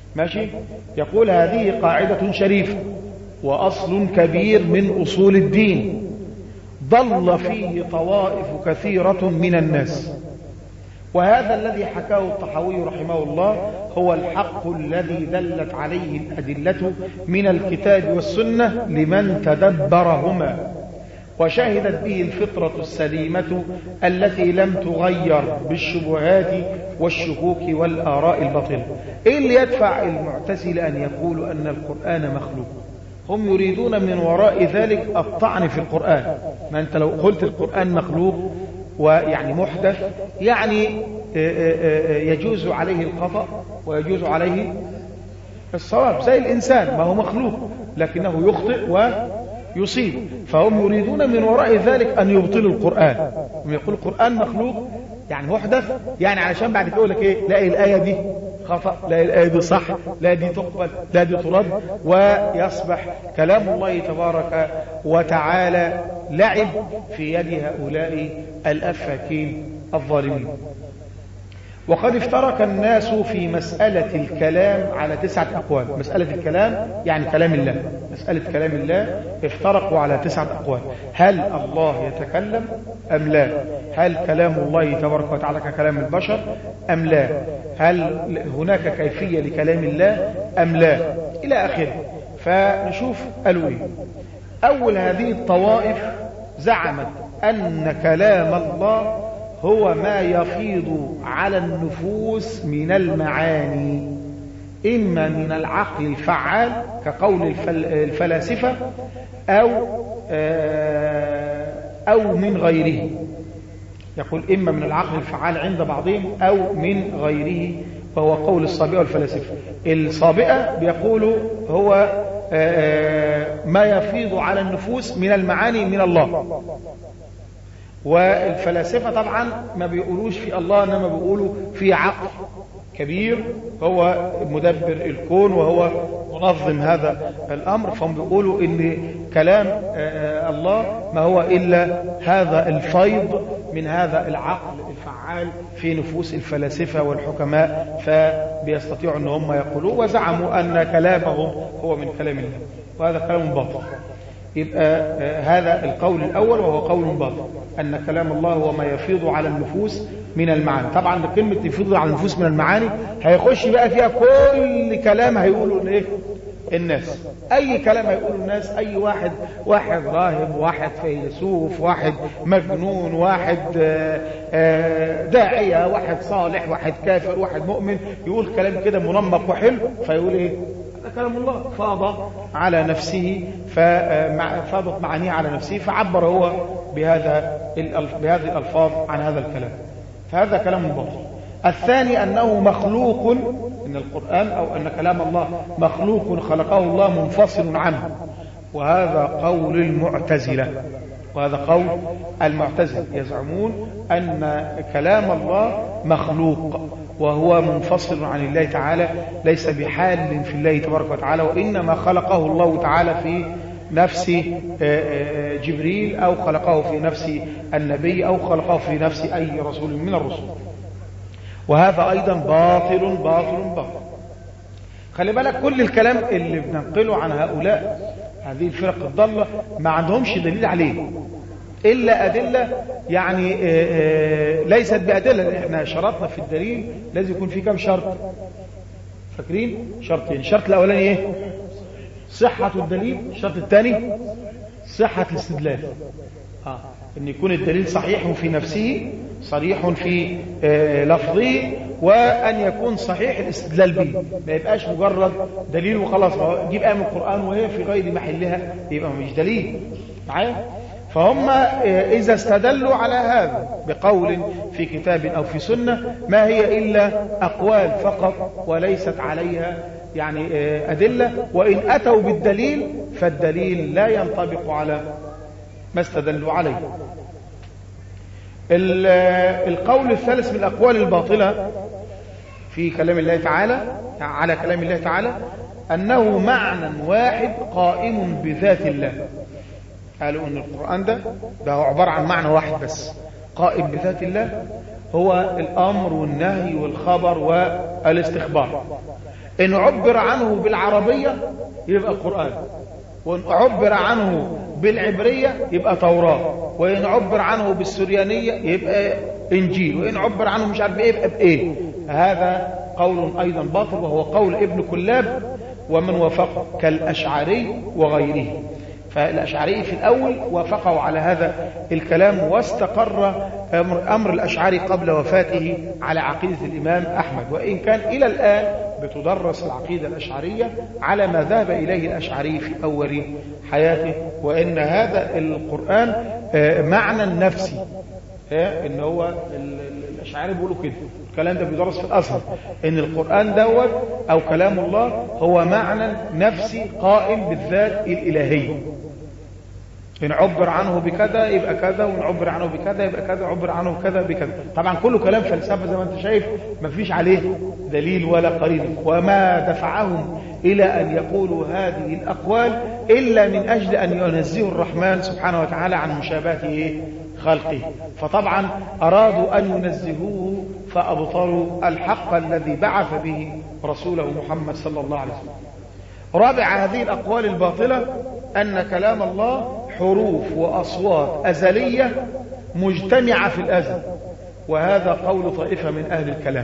A: ماشي. يقول هذه قاعدة شريفة وأصل كبير من أصول الدين ضل فيه طوائف كثيرة من الناس، وهذا الذي حكاه الطحاوي رحمه الله هو الحق الذي دلت عليه الأدلة من الكتاب والسنة لمن تدبرهما، وشهدت به الفطرة السليمة التي لم تغير بالشبهات والشكوك والآراء الباطلة. إيه اللي يدفع المعتزلة أن يقولوا أن القرآن مخلوق؟ هم يريدون من وراء ذلك الطعن في القرآن. ما أنت لو قلت القرآن مخلوق ويعني محدث، يعني يجوز عليه الخطأ ويجوز عليه الصواب، زي الإنسان ما هو مخلوق لكنه يخطئ ويصيب. فهم يريدون من وراء ذلك أن يبطلوا القرآن. هم يقول القرآن مخلوق يعني محدث، يعني علشان بعد كده يقول لك ايه، لا الآية دي خطأ، لا الآية دي صح، لا دي تقبل، لا دي ترد، ويصبح كلام الله تبارك وتعالى لعب في يد هؤلاء الأفاكين الظالمين. وقد افترق الناس في مسألة الكلام على تسعة أقوال. مسألة الكلام يعني كلام الله، مسألة كلام الله افترقوا على تسعة أقوال. هل الله يتكلم أم لا؟ هل كلام الله تبارك وتعالى ككلام البشر أم لا؟ هل هناك كيفية لكلام الله أم لا؟ إلى آخره. فنشوف قالوا إيه. أول هذه الطوائف زعمت أن كلام الله هو ما يفيض على النفوس من المعاني، إما من العقل الفعال كقول الفلاسفة أو أو من غيره. يقول إما من العقل الفعال عند بعضهم أو من غيره، وهو قول الصابئة والفلاسفة. الصابئة بيقولوا هو ما يفيض على النفوس من المعاني من الله، والفلاسفة طبعا ما بيقولوش في الله، انما بيقولوا في عقل كبير هو مدبر الكون وهو منظم هذا الأمر. فهم بيقولوا ان كلام الله ما هو إلا هذا الفيض من هذا العقل الفعال في نفوس الفلاسفة والحكماء، فبيستطيعوا ان هم يقولوا، وزعموا ان كلامهم هو من كلام الله، وهذا كلام باطل. يبقى هذا القول الأول وهو قول باطل، أن كلام الله هو ما يفيض على النفوس من المعاني. طبعا كلمة يفيض على النفوس من المعاني هيخش بقى فيها كل كلام هيقوله الايه الناس، أي كلام هيقوله الناس، أي واحد واحد راهب، واحد فيلسوف، واحد مجنون، واحد داعية، واحد صالح، واحد كافر، واحد مؤمن، يقول كلام كده منمق وحلو، فيقول ايه هذا كلام الله، فاض على نفسه، فاضت معانيه على نفسه، فعبر هو بهذا بهذه الألفاظ عن هذا الكلام، فهذا كلام باطل. الثاني أنه مخلوق، إن القرآن أو أن كلام الله مخلوق خلقه الله منفصل عنه، وهذا قول المعتزلة، وهذا قول المعتزلة يزعمون أن كلام الله مخلوق وهو منفصل عن الله تعالى، ليس بحال في الله تبارك وتعالى، وإنما خلقه الله تعالى في نفس جبريل، أو خلقه في نفس النبي، أو خلقه في نفس أي رسول من الرسل. وهذا أيضا باطل باطل باطل. خلي بالك كل الكلام اللي بننقله عن هؤلاء هذه الفرق الضالة ما عندهمش دليل عليه إلا أدلة يعني ليست بأدلة. احنا شرطنا في الدليل لازم يكون في كم شرط، فاكرين؟ شرطين. الشرط الأولاني ايه؟ صحة الدليل. الشرط الثاني صحة الاستدلال، آه. ان يكون الدليل صحيح في نفسه، صريح في آه لفظه، وان يكون صحيح الاستدلال به، ما يبقاش مجرد دليل وخلاص، جيب آية من القرآن وهي في غير محلها يبقى مش دليل معايا. فهم إذا استدلوا على هذا بقول في كتاب أو في سنة ما هي إلا أقوال فقط وليست عليها يعني أدلة، وإن أتوا بالدليل فالدليل لا ينطبق على ما استدلوا عليه. القول الثالث من الأقوال الباطلة في كلام الله تعالى على كلام الله تعالى أنه معنى واحد قائم بذات الله. قالوا أن القرآن ده ده عبارة عن معنى واحد بس قائم بذات الله، هو الأمر والنهي والخبر والاستخبار. إن عبر عنه بالعربية يبقى قرآن، وإن عبر عنه بالعبرية يبقى توراة، وإن عبر عنه بالسريانية يبقى إنجيل، وإن عبر عنه مش عارف إيه يبقى بإيه. هذا قول أيضا باطل، وهو قول ابن كلاب ومن وافقه كالأشعري وغيره. فالأشعري في الأول وافقوا على هذا الكلام، واستقر أمر, أمر الأشعري قبل وفاته على عقيدة الإمام أحمد، وإن كان إلى الآن بتدرس العقيدة الأشعرية على ما ذهب إليه الأشعري في أول حياته، وإن هذا القرآن معنى نفسي، إن هو الأشعري بيقولوا كده، الكلام ده بيدرس في الأزهر، إن القرآن دوت أو كلام الله هو معنى نفسي قائم بالذات الإلهية، إن عبر عنه بكذا يبقى كذا، وإن عبر عنه بكذا يبقى كذا، عبر عنه بكذا بكذا. طبعا كله كلام فلسفة زي ما أنت شايف، ما فيش عليه دليل ولا قرينة، وما دفعهم إلى أن يقولوا هذه الأقوال إلا من أجل أن ينزهوا الرحمن سبحانه وتعالى عن مشابهة خلقه. فطبعا أرادوا أن ينزهوه فأبطلوا الحق الذي بعث به رسوله محمد صلى الله عليه وسلم. رابع هذه الأقوال الباطلة أن كلام الله حروف وأصوات أزلية مجتمعة في الأزل، وهذا قول طائفة من أهل الكلام.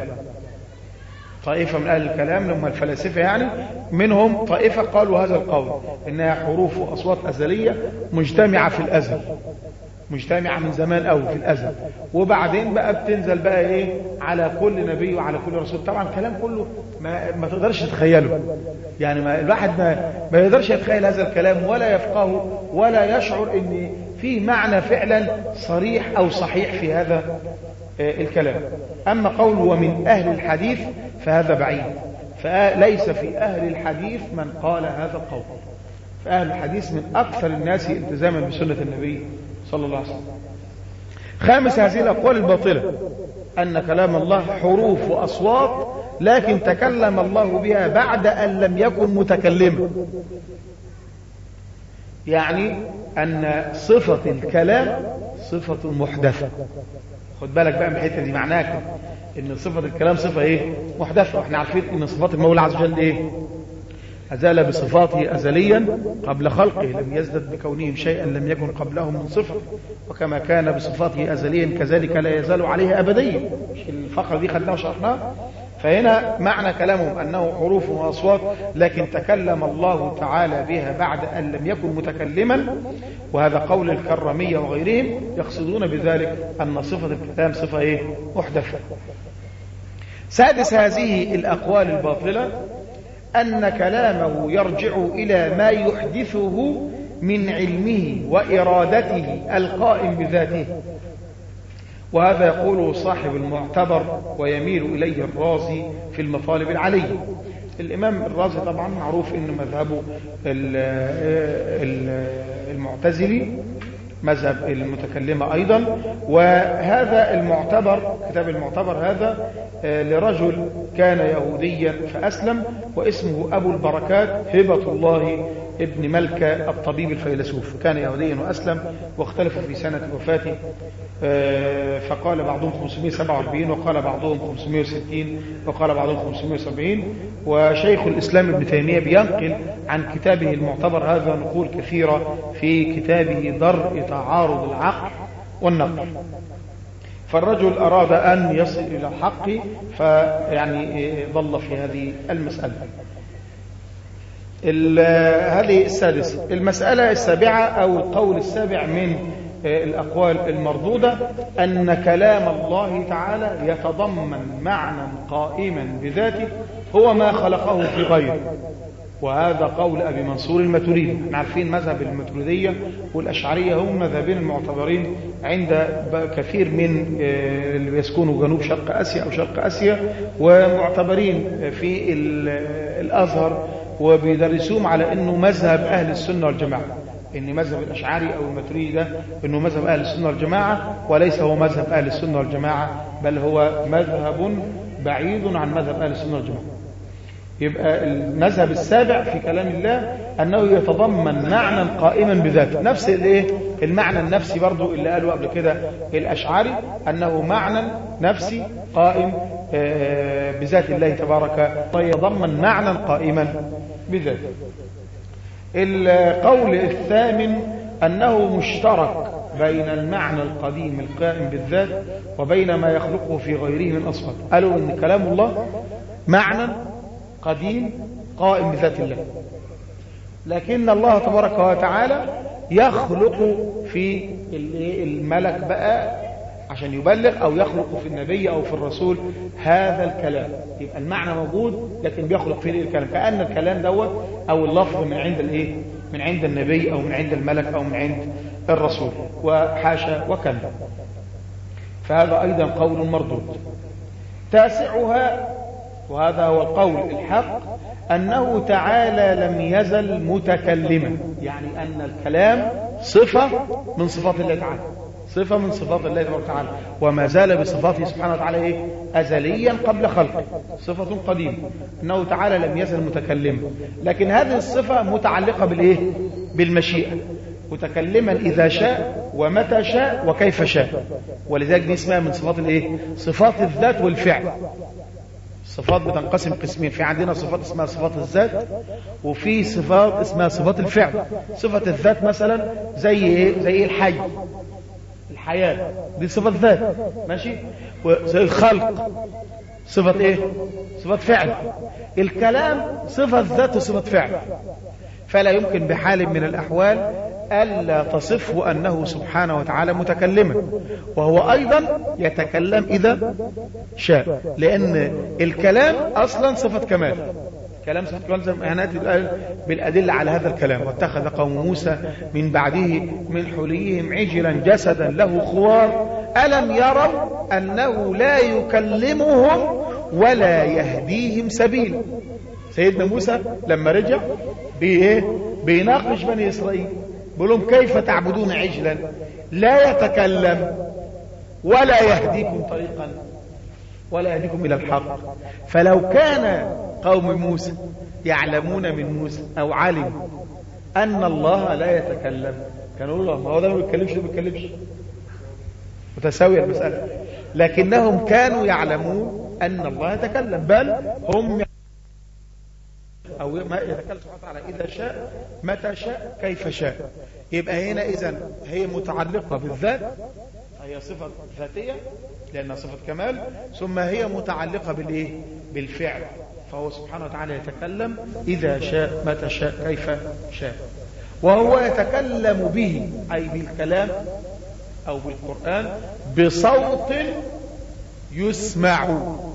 A: طائفة من أهل الكلام لما الفلاسفة يعني، منهم طائفة قالوا هذا القول، إنها حروف وأصوات أزلية مجتمعة في الأزل، مجتمعة من زمان أو في الأزل، وبعدين بقى بتنزل بقى إيه على كل نبي وعلى كل رسول. طبعا الكلام كله ما, ما تقدرش تتخيله، يعني ما الواحد ما, ما يقدرش يتخيل هذا الكلام ولا يفقهه ولا يشعر إن في معنى فعلا صريح أو صحيح في هذا الكلام. أما قول ومن أهل الحديث فهذا بعيد، فليس في أهل الحديث من قال هذا القول. فأهل الحديث من أكثر الناس التزاما بسنة النبي صلى الله عليه وسلم. خامس هذه الأقوال الباطلة أن كلام الله حروف وأصوات، لكن تكلم الله بها بعد أن لم يكن متكلما، يعني أن صفة الكلام صفة محدثة. خد بالك بقى من الحته دي، معناها كده ان صفه الكلام صفه ايه محدثه، واحنا عارفين ان صفات المولى عز وجل ايه ازال بصفاته ازليا قبل خلقه، لم يزدد بكونهم شيئا لم يكن قبلهم من صفه، وكما كان بصفاته ازليا كذلك لا يزال عليه ابديا. مش الفقره دي خدناها وشرحناها. فهنا معنى كلامهم أنه حروف وأصوات، لكن تكلم الله تعالى بها بعد أن لم يكن متكلما، وهذا قول الكرمية وغيرهم، يقصدون بذلك أن صفة الكلام صفة إيه؟ محدثة. سادس هذه الأقوال الباطلة أن كلامه يرجع إلى ما يحدثه من علمه وإرادته القائم بذاته، وهذا يقول صاحب المعتبر ويميل إليه الرازي في المطالب العلية. الإمام الرازي طبعا معروف أن مذهبه المعتزلي، مذهب المتكلمة أيضا. وهذا المعتبر، كتاب المعتبر هذا لرجل كان يهوديا فأسلم، واسمه أبو البركات هبة الله ابن ملكة الطبيب الفيلسوف، كان يهوديا وأسلم، واختلفوا في سنة وفاته، فقال بعضهم خمسمائة وسبعة وأربعين وقال بعضهم خمسمائة وستين وقال بعضهم خمسمائة وسبعين. وشيخ الإسلام ابن تيمية بينقل عن كتابه المعتبر هذا نقول كثيرة في كتابه درء تعارض العقل والنقل. فالرجل أراد أن يصل إلى الحق، فيعني ضل في هذه المسألة. هذه السادسة. المسألة السابعة أو القول السابع من الأقوال المردودة أن كلام الله تعالى يتضمن معنى قائما بذاته هو ما خلقه في غيره، وهذا قول أبي منصور الماتريدي. احنا عارفين مذهب الماتريدية والأشعرية هم مذهبين المعتبرين عند كثير من اللي يسكنوا جنوب شرق آسيا أو شرق آسيا، ومعتبرين في الأزهر وبيدرسوهم على أنه مذهب أهل السنة والجماعة، إن مذهب الأشعري أو الماتريدي ده إنه مذهب أهل السنة والجماعة، وليس هو مذهب أهل السنة والجماعة، بل هو مذهب بعيد عن مذهب أهل السنة والجماعة. يبقى المذهب السابع في كلام الله أنه يتضمن معنى قائما بذاته، نفس الايه المعنى النفسي برضو اللي قالوا قبل كده الأشعري، أنه معنى نفسي قائم بذات الله تبارك ويتضمن معنى قائما بذاته. القول الثامن أنه مشترك بين المعنى القديم القائم بالذات وبين ما يخلقه في غيره من أصفات. قالوا إن كلام الله معنى قديم قائم بذات الله، لكن الله تبارك وتعالى يخلق في الملك بقى عشان يبلغ، أو يخلق في النبي أو في الرسول هذا الكلام. يبقى المعنى موجود لكن بيخلق فيه الكلام، كأن الكلام دوت أو اللفظ من عند الايه من عند النبي أو من عند الملك أو من عند الرسول، وحاشا وكلا. فهذا أيضا قول مردود. تاسعها، وهذا هو القول الحق، أنه تعالى لم يزل متكلما، يعني أن الكلام صفة من صفات الله تعالى، صفة من صفات الله تبارك وتعالى، وما زال بصفاته سبحانه وتعالى إيه؟ أزليا قبل خلقه، صفة قديمة، أنه تعالى لم يزل متكلما. لكن هذه الصفة متعلقة بالإيه؟ بالمشيئة، متكلما إذا شاء ومتى شاء وكيف شاء، ولذلك دي اسمها من صفات الإيه؟ صفات الذات والفعل. الصفات بتنقسم قسمين، في عندنا صفات اسمها صفات الذات، وفي صفات اسمها صفات الفعل. صفة الذات مثلا زي ايه؟ زي الحي، الحياة دي صفة ذات، ماشي. وزي الخلق صفة ايه؟ صفة فعل. الكلام صفة ذات وصفة فعل، فلا يمكن بحال من الأحوال ألا تصفه أنه سبحانه وتعالى متكلما، وهو أيضا يتكلم إذا شاء، لأن الكلام أصلا صفة كمال. كلام صفة كمال زي ما هنأتي بالأدلة على هذا الكلام. واتخذ قوم موسى من بعده من حليهم عجلا جسدا له خوار ألم يروا أنه لا يكلمهم ولا يهديهم سبيلا. سيدنا موسى لما رجع بإيه؟ بيناقش بني إسرائيل، بيقول لهم كيف تعبدون عجلا لا يتكلم ولا يهديكم طريقا ولا يهديكم إلى الحق. فلو كان قوم موسى يعلمون من موسى أو علموا أن الله لا يتكلم كانوا يقولوا ما هو ده ما بيتكلمش ما بيتكلمش، متساوية المسألة. لكنهم كانوا يعلمون أن الله يتكلم، بل هم أو ما يتكلم سبحانه وتعالى إذا شاء متى شاء كيف شاء. يبقى هنا إذن هي متعلقة بالذات، هي صفة ذاتية لأنها صفة كمال، ثم هي متعلقة بالإيه؟ بالفعل. فهو سبحانه وتعالى يتكلم إذا شاء متى شاء كيف شاء، وهو يتكلم به أي بالكلام أو بالقرآن بصوت يسمع.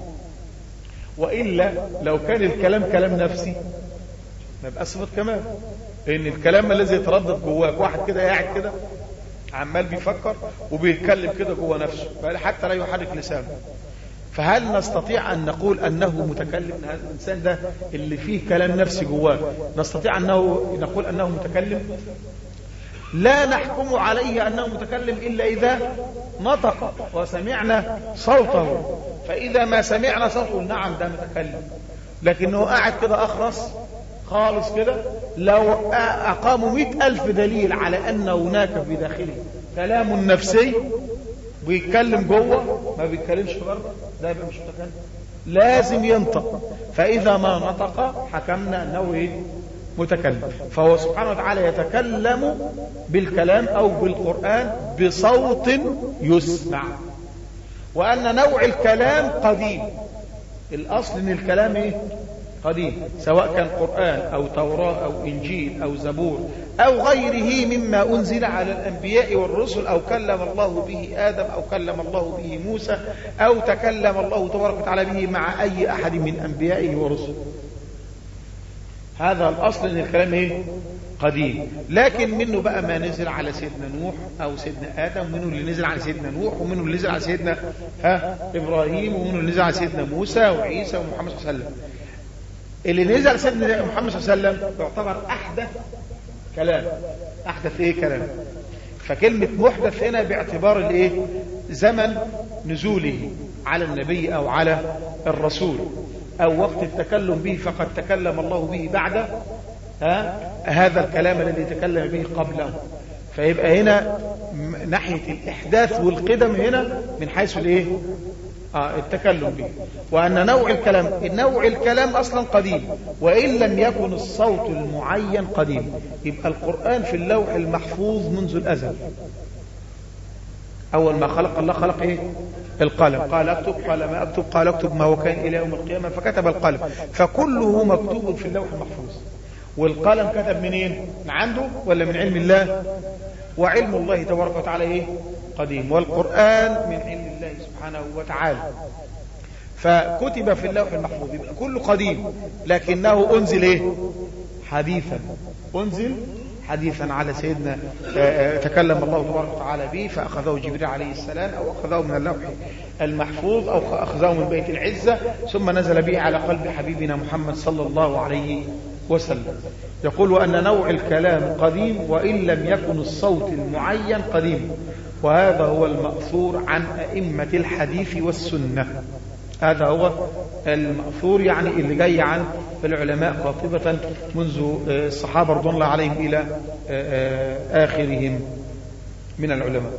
A: وإلا لو كان الكلام كلام نفسي ما يبقى صفة كمال، لأن الكلام الذي يتردد جواك، واحد كده قاعد كده عمال بيفكر وبيتكلم كده جوا نفسه حتى لا يحرك لسانه، فهل نستطيع أن نقول أنه متكلم؟ هذا الإنسان ده اللي فيه كلام نفسي جواه نستطيع أنه نقول أنه متكلم؟ لا نحكم عليه أنه متكلم إلا إذا نطق وسمعنا صوته، فإذا ما سمعنا صوته نعم ده متكلم. لكنه قاعد كده أخرس خالص كده، لو أقاموا مئة ألف دليل على أن هناك في داخله كلام نفسي بيتكلم جوه ما بيتكلمش بره، ده يبقى مش متكلم، لازم ينطق. فإذا ما نطق حكمنا أنه إيه؟ متكلم. فهو سبحانه وتعالى يتكلم بالكلام أو بالقرآن بصوت يسمع، وأن نوع الكلام قديم. الأصل أن الكلام إيه؟ قديم، سواء كان قرآن أو توراة أو إنجيل أو زبور أو غيره مما أنزل على الأنبياء والرسل، أو كلم الله به آدم أو كلم الله به موسى أو تكلم الله تبارك وتعالى به مع أي أحد من أنبيائه ورسله. هذا الأصل أن الكلام إيه؟ قديم. لكن منه بقى ما نزل على سيدنا نوح أو سيدنا آدم، ومنه اللي نزل على سيدنا نوح، ومنه اللي نزل على سيدنا ها إبراهيم، ومنه اللي نزل على سيدنا موسى وعيسى ومحمد صلى الله عليه وسلم. اللي نزل على سيدنا محمد صلى الله عليه وسلم يعتبر أحدث كلام. أحدث إيه كلام؟ فكلمة محدث هنا باعتبار الإيه؟ زمن نزوله على النبي أو على الرسول، أو وقت التكلم به، فقد تكلم الله به بعد ها هذا الكلام الذي تكلم به قبله. فيبقى هنا ناحية الإحداث والقدم هنا من حيث الإيه؟ آه التكلم به. وأن نوع الكلام نوع الكلام أصلا قديم، وإن لم يكن الصوت المعين قديم. يبقى القرآن في اللوح المحفوظ منذ الأزل. أول ما خلق الله خلق إيه؟ القلم. قال اكتب، قال ما اكتب، قال اكتب ما هو كان إلى يوم القيامة، فكتب القلم. فكله مكتوب في اللوح المحفوظ. والقلم كتب منين؟ من عنده ولا من علم الله؟ وعلم الله تبارك وتعالى إيه؟ قديم. والقرآن من علم الله سبحانه وتعالى، فكتب في اللوح المحفوظ. يبقى كله قديم، لكنه أنزل إيه؟ حديثا. أنزل حديثا على سيدنا تكلم الله تبارك وتعالى به، فأخذه جبريل عليه السلام، أو أخذه من اللوح المحفوظ، أو أخذه من بيت العزة، ثم نزل به على قلب حبيبنا محمد صلى الله عليه وسلم. يقول وأن نوع الكلام قديم، وإن لم يكن الصوت المعين قديم. وهذا هو المأثور عن أئمة الحديث والسنة. هذا هو المأثور، يعني اللي جاي عن العلماء قاطبة منذ الصحابة رضوان الله عليهم إلى آخرهم من العلماء.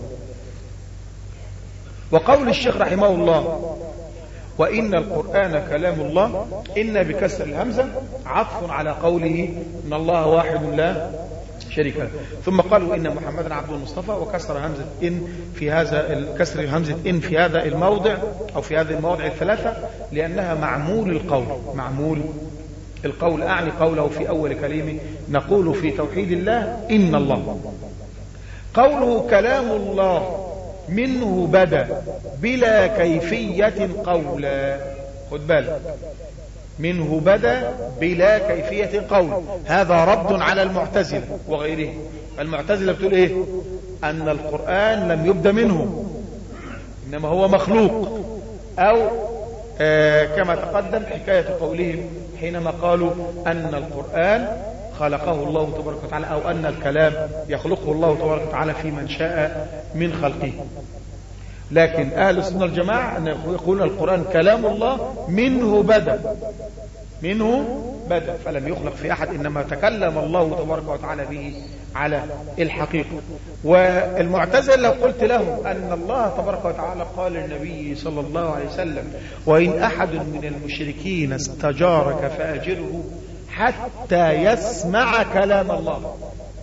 A: وقول الشيخ رحمه الله وإن القرآن كلام الله، إن بكسر الهمزة عطف على قوله إن الله واحد لا شريك له. ثم قالوا إن محمدا عبد المصطفى، وكسر همزة إن في هذا كسر همزة إن في هذا الموضع، أو في هذه المواضع الثلاثة، لأنها معمول القول. معمول القول أعني قوله في أول كلمة نقول في توحيد الله إن الله. قوله كلام الله منه بدا بلا كيفية قولا. خد بالك، منه بدا بلا كيفية قول. هذا رد على المعتزلة وغيره. المعتزلة بتقول ايه؟ ان القرآن لم يبدأ منه، انما هو مخلوق. او آه كما تقدم حكاية قولهم حينما قالوا ان القرآن خلقه الله تبارك وتعالى، او ان الكلام يخلقه الله تبارك وتعالى في من شاء من خلقه. لكن أهل السنة الجماعة أن يقولون القرآن كلام الله منه بدأ، منه بدأ، فلم يخلق في أحد، إنما تكلم الله تبارك وتعالى به على الحقيقة. والمعتزلة لو قلت لهم أن الله تبارك وتعالى قال للنبي صلى الله عليه وسلم وإن أحد من المشركين استجارك فأجره حتى يسمع كلام الله،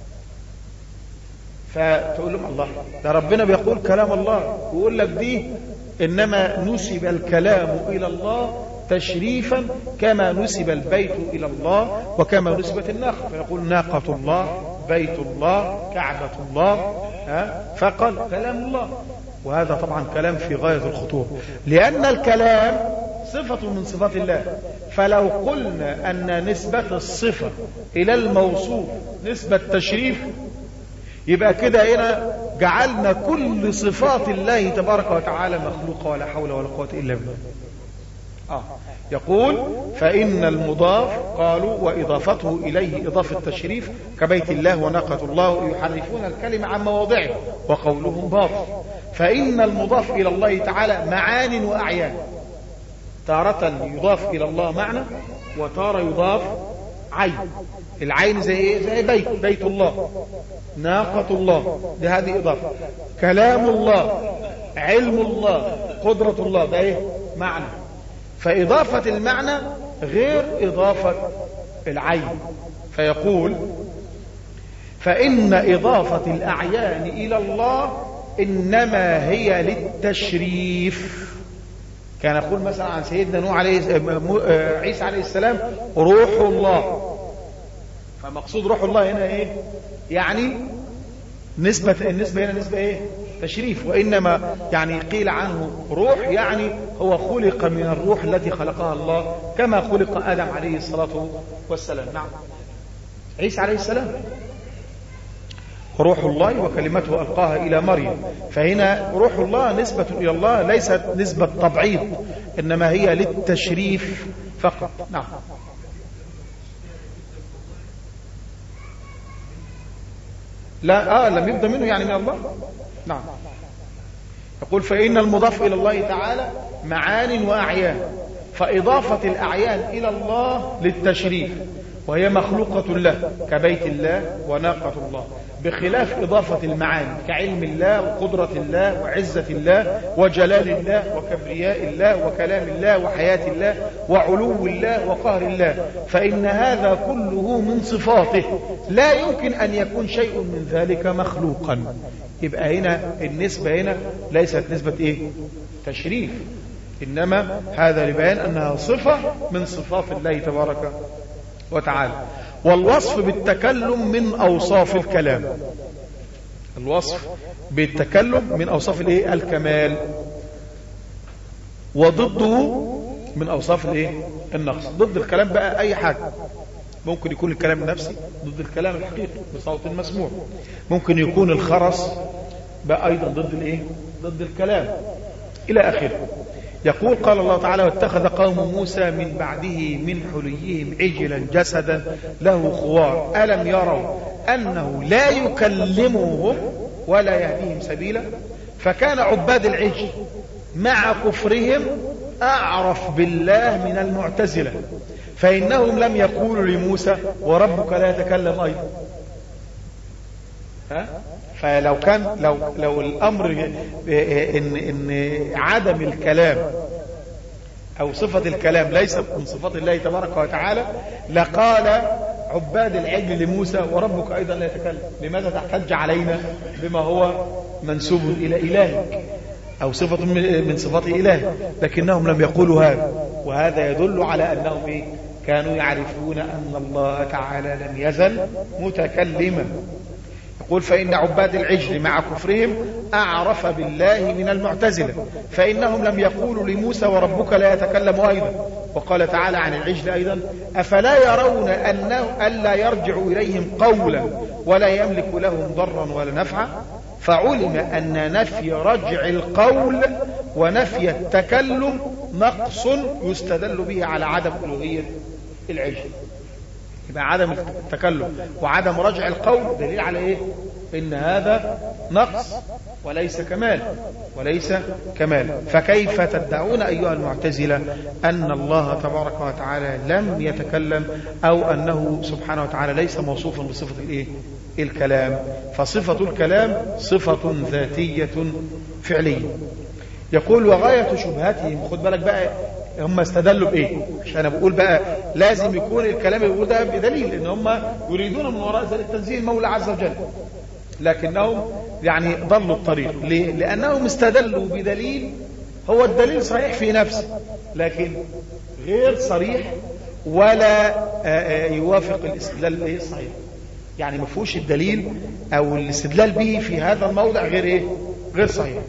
A: فتقول لهم الله ده ربنا بيقول كلام الله، ويقول لك دي إنما نسب الكلام إلى الله تشريفا كما نسب البيت إلى الله وكما نسبت الناقة، فيقول ناقة الله، بيت الله، كعبة الله، ها؟ فقال كلام الله. وهذا طبعا كلام في غاية الخطورة، لأن الكلام صفة من صفات الله. فلو قلنا أن نسبة الصفة إلى الموصوف نسبة تشريف، يبقى كده هنا جعلنا كل صفات الله تبارك وتعالى مخلوقة، ولا حول ولا قوة إلا بالله. آه. يقول فإن المضاف قالوا وإضافته إليه إضافة تشريف كبيت الله وناقة الله يحرفون الكلمة عن مواضعه وقولهم باطل. فإن المضاف إلى الله تعالى معان وأعيان، تارة يضاف إلى الله معنى، وتارة يضاف عين. العين زي ايه؟ زي بيت، بيت الله، ناقة الله، دي هذه إضافة. كلام الله، علم الله، قدرة الله، ده ايه؟ معنى. فإضافة المعنى غير إضافة العين. فيقول فإن إضافة الأعيان إلى الله إنما هي للتشريف. كان يقول مثلا عن سيدنا نوح عليه عيسى عليه السلام روح الله، فمقصود روح الله هنا ايه؟ يعني نسبة، النسبة هنا نسبة ايه؟ تشريف. وإنما يعني قيل عنه روح، يعني هو خلق من الروح التي خلقها الله كما خلق آدم عليه الصلاة والسلام. نعم، عيسى عليه السلام روح الله وكلمته ألقاها إلى مريم. فهنا روح الله نسبة إلى الله، ليست نسبة تبعيض، إنما هي للتشريف فقط. نعم. لا آه لم يبدأ منه يعني من الله. نعم. يقول فإن المضاف إلى الله تعالى معان وأعيان، فإضافة الأعيان إلى الله للتشريف، وهي مخلوقة له كبيت الله وناقة الله، بخلاف إضافة المعاني كعلم الله وقدرة الله وعزة الله وجلال الله وكبرياء الله وكلام الله وحياة الله وعلو الله وقهر الله، فإن هذا كله من صفاته، لا يمكن أن يكون شيء من ذلك مخلوقا. يبقى هنا النسبة هنا ليست نسبة إيه؟ تشريف، إنما هذا لبيان أنها صفة من صفات الله تبارك وتعالى. والوصف بالتكلم من أوصاف الكلام، الوصف بالتكلم من أوصاف الايه؟ الكمال، وضده من أوصاف الايه؟ النقص. ضد الكلام بقى أي حاجة، ممكن يكون الكلام النفسي ضد الكلام الحقيقي بصوت مسموع، ممكن يكون الخرس بقى أيضا ضد الايه؟ ضد الكلام إلى آخره. يقول قال الله تعالى: واتخذ قوم موسى من بعده من حليهم عجلا جسدا له خوار ألم يروا أنه لا يكلمهم ولا يهديهم سبيلا. فكان عباد العجل مع كفرهم أعرف بالله من المعتزلة، فإنهم لم يقولوا لموسى وربك لا يتكلم أيضا. ها؟ فلو كان لو لو الامر ان ان عدم الكلام او صفة الكلام ليست من صفات الله تبارك وتعالى لقال عباد العجل لموسى وربك ايضا لا يتكلم، لماذا تحتج علينا بما هو منسوب الى الهك او صفة من صفات اله؟ لكنهم لم يقولوا هذا، وهذا يدل على انهم إيه؟ كانوا يعرفون ان الله تعالى لم يزل متكلما. يقول: فإن عباد العجل مع كفرهم أعرف بالله من المعتزلة، فإنهم لم يقولوا لموسى وربك لا يتكلم أيضا. وقال تعالى عن العجل أيضا: أفلا يرون أنه ألا يرجع إليهم قولا ولا يملك لهم ضرا ولا نفعا. فعلم أن نفي رجع القول ونفي التكلم نقص يستدل به على عدم ألوهية العجل. يبقى عدم التكلم وعدم رجع القول دليل على ايه؟ ان هذا نقص وليس كمال، وليس كمال. فكيف تدعون ايها المعتزلة ان الله تبارك وتعالى لم يتكلم او انه سبحانه وتعالى ليس موصوفا بصفة الايه؟ الكلام. فصفة الكلام صفة ذاتية فعلية. يقول: وغاية شبهاتهم، خد بالك بقى هم استدلوا بايه؟ عشان انا بقول بقى لازم يكون الكلام اللي بيقول ده بدليل، ان هم يريدون من وراء ذلك تنزيه المولى عز وجل، لكنهم يعني ضلوا الطريق. ليه؟ لانهم استدلوا بدليل هو الدليل صحيح في نفسه لكن غير صريح ولا يوافق الاستدلال الصحيح، يعني ما فيهوش الدليل او الاستدلال به في هذا الموضع غير ايه؟ غير صحيح.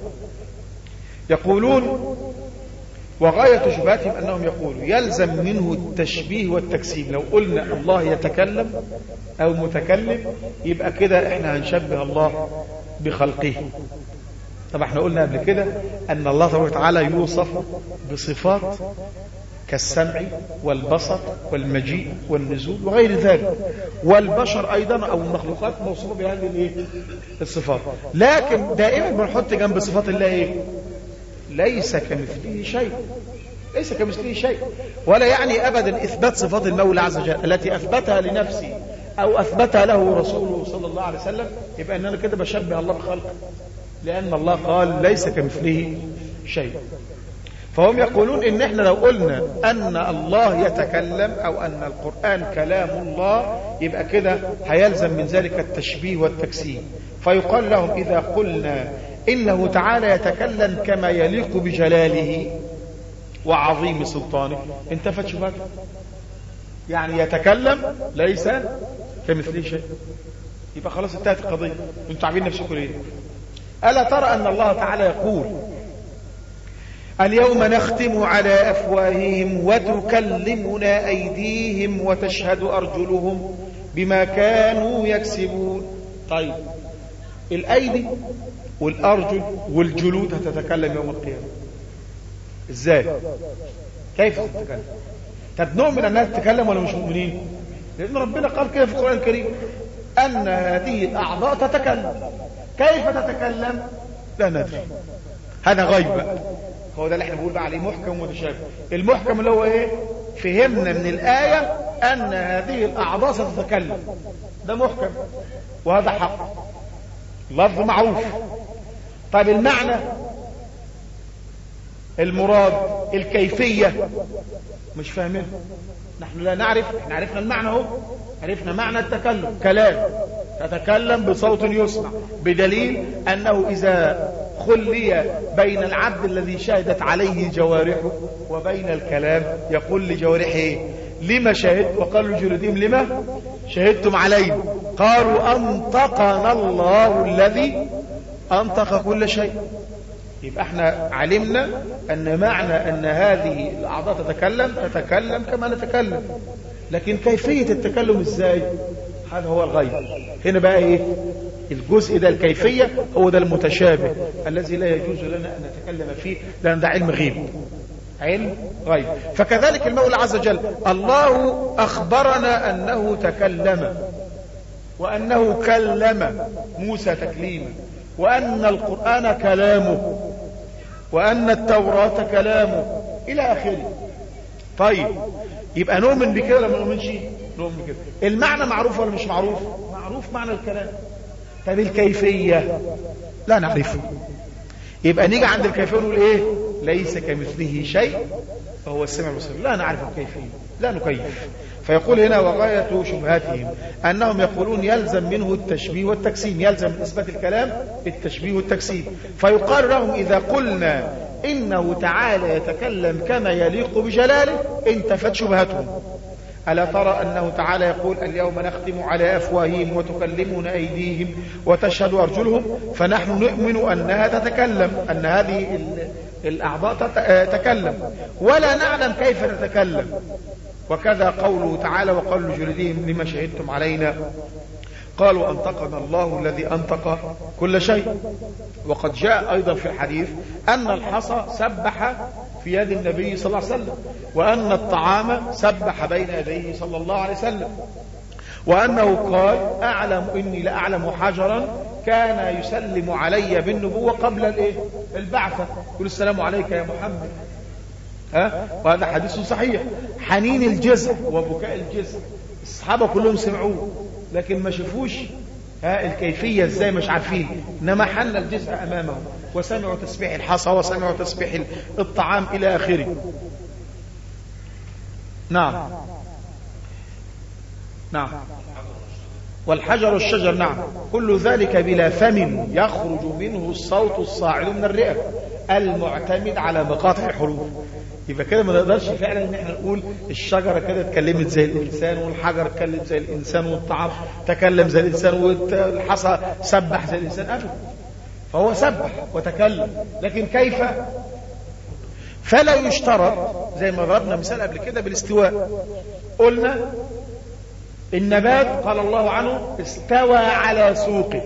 A: يقولون: وغاية شبهاتهم أنهم يقولوا يلزم منه التشبيه والتكسيب. لو قلنا الله يتكلم أو متكلم يبقى كده احنا هنشبه الله بخلقه. طبعا احنا قلنا قبل كده أن الله تبارك وتعالى يوصف بصفات كالسمع والبصر والمجيء والنزول وغير ذلك، والبشر أيضا أو المخلوقات موصوفة بهذه الصفات، لكن دائما بنحط جنب صفات الله ايه؟ ليس كمثله شيء، ليس كمثله شيء. ولا يعني أبدا إثبات صفات المولى عز وجل التي أثبتها لنفسه أو أثبتها له رسوله صلى الله عليه وسلم، يبقى أننا كده بشبه الله بخلقه، لأن الله قال ليس كمثله شيء. فهم يقولون إن إحنا لو قلنا أن الله يتكلم أو أن القرآن كلام الله يبقى كده هيلزم من ذلك التشبيه والتكسير. فيقال لهم: إذا قلنا إنه تعالى يتكلم كما يليق بجلاله وعظيم سلطانه انتفت شبهته. يعني يتكلم ليس كمثله شيء، يبقى خلاص انتهت القضية. انتوا عارفين نفسكم ليه؟ ألا ترى أن الله تعالى يقول: اليوم نختم على أفواههم وتكلمنا أيديهم وتشهد أرجلهم بما كانوا يكسبون. طيب الأيدي والأرجل والجلود هتتكلم يوم القيامة ازاي؟ كيف تتكلم؟ طب نؤمن أنها تتكلم ولا مش مؤمنين؟ لأن ربنا قال كده في القرآن الكريم أن هذه الأعضاء تتكلم. كيف تتكلم؟ لا ندري، هذا غيب بقى. هو ده اللي احنا بنقول بقى عليه محكم ومتشابه. المحكم اللي هو ايه؟ فهمنا من الآية أن هذه الأعضاء ستتكلم، ده محكم وهذا حق، لفظ معروف. طيب المعنى، المراد، الكيفية مش فاهمين، نحن لا نعرف. احنا عرفنا المعنى اهو، عرفنا معنى التكلم، كلام تتكلم بصوت يسمع، بدليل أنه إذا خلي بين العبد الذي شهدت عليه جوارحه وبين الكلام يقول لجوارحه لما شهدت، وقالوا لجلودهم لما شهدتم علينا، قالوا أنطقنا الله الذي أنطق كل شيء. يبقى احنا علمنا أن معنى أن هذه الأعضاء تتكلم تتكلم كما نتكلم، لكن كيفية التكلم ازاي، هذا هو الغيب. هنا بقى ايه الجزء ده، الكيفية هو ده المتشابه الذي لا يجوز لنا أن نتكلم فيه، لأن ده علم غيب، علم غيب. فكذلك المولى عز وجل الله أخبرنا أنه تكلم، وأنه كلم موسى تكليما، وأن القرآن كلامه، وأن التوراة كلامه إلى آخره. طيب يبقى نؤمن بكده لما نؤمنش؟ نؤمن بكده. المعنى معروف ولا مش معروف؟ معروف معنى الكلام. طب الكيفية لا نعرفه. يبقى نيجي عند الكيفية نقول ايه؟ ليس كمثله شيء وهو السميع البصير. لا نعرف الكيفية، لا نكيف. فيقول هنا وغاية شبهاتهم أنهم يقولون يلزم منه التشبيه والتجسيم، يلزم من إثبات الكلام التشبيه والتجسيم. فيقال لهم إذا قلنا إنه تعالى يتكلم كما يليق بجلاله انتفت شبهتهم. ألا ترى أنه تعالى يقول اليوم نختم على أفواههم وتكلمنا أيديهم وتشهد أرجلهم، فنحن نؤمن أنها تتكلم، أن هذه الأعضاء تتكلم، ولا نعلم كيف تتكلم. وكذا قوله تعالى وقالوا لجلودهم لما شهدتم علينا، قالوا أنطقنا الله الذي أنطق كل شيء. وقد جاء أيضا في الحديث أن الحصى سبح في يد النبي صلى الله عليه وسلم، وأن الطعام سبح بين يديه صلى الله عليه وسلم، وأنه قال أعلم إني لأعلم حجرا كان يسلم علي بالنبوة قبل الإيه؟ البعثة، يقول السلام عليك يا محمد. ها؟ وهذا حديث صحيح. حنين الجزع وبكاء الجزع الصحابة كلهم سمعوه لكن ما شافوش ها الكيفية ازاي، مش عارفين، انما حن الجزع امامه وسمعوا تسبيح الحصى وسمعوا تسبيح الطعام الى اخره. نعم نعم والحجر والشجر، نعم كل ذلك بلا فم يخرج منه الصوت الصاعد من الرئة المعتمد على مقاطع الحروف. يبقى كده ما نقدرش فعلا ان احنا نقول الشجرة كده اتكلمت زي الانسان، والحجر اتكلم زي الانسان، والطعام تكلم زي الانسان، والحصى سبح زي الانسان، ابدا. فهو سبح وتكلم، لكن كيف؟ فلا يشترط زي ما ضربنا مثال قبل كده بالاستواء. قلنا النبات قال الله عنه استوى على سوقه،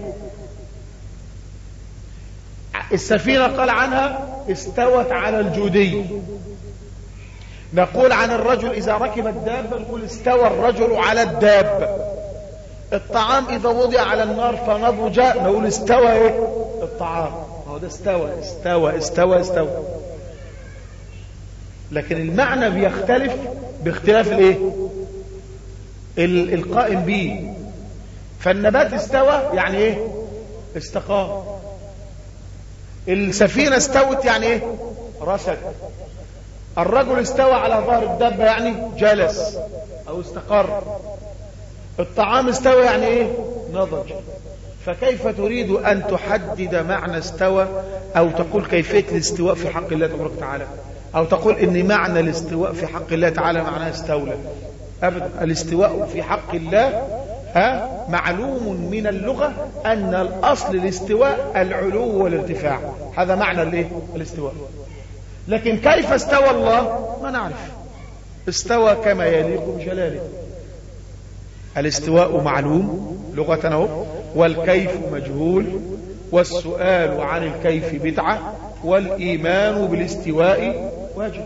A: السفينة قال عنها استوت على الجودي. نقول عن الرجل إذا ركب الدابة نقول استوى الرجل على الدابة. الطعام إذا وضع على النار فنضج نقول استوى إيه؟ الطعام. هو ده استوى استوى استوى استوى. لكن المعنى بيختلف باختلاف الايه؟ القائم به. فالنبات استوى يعني ايه؟ استقام. السفينة استوت يعني ايه؟ رست. الرجل استوى على ظهر الدابة يعني جلس او استقر. الطعام استوى يعني ايه؟ نضج. فكيف تريد ان تحدد معنى استوى او تقول كيفية الاستواء في حق الله تبارك وتعالى، او تقول ان معنى الاستواء في حق الله تعالى معناه استولى؟ ابدا. الاستواء في حق الله ها معلوم من اللغة ان الاصل الاستواء العلو والارتفاع، هذا معنى الايه؟ الاستواء. لكن كيف استوى الله ما نعرف. استوى كما يليق بجلاله. الاستواء معلوم لغة اهو، والكيف مجهول، والسؤال عن الكيف بدعة، والإيمان بالاستواء واجب.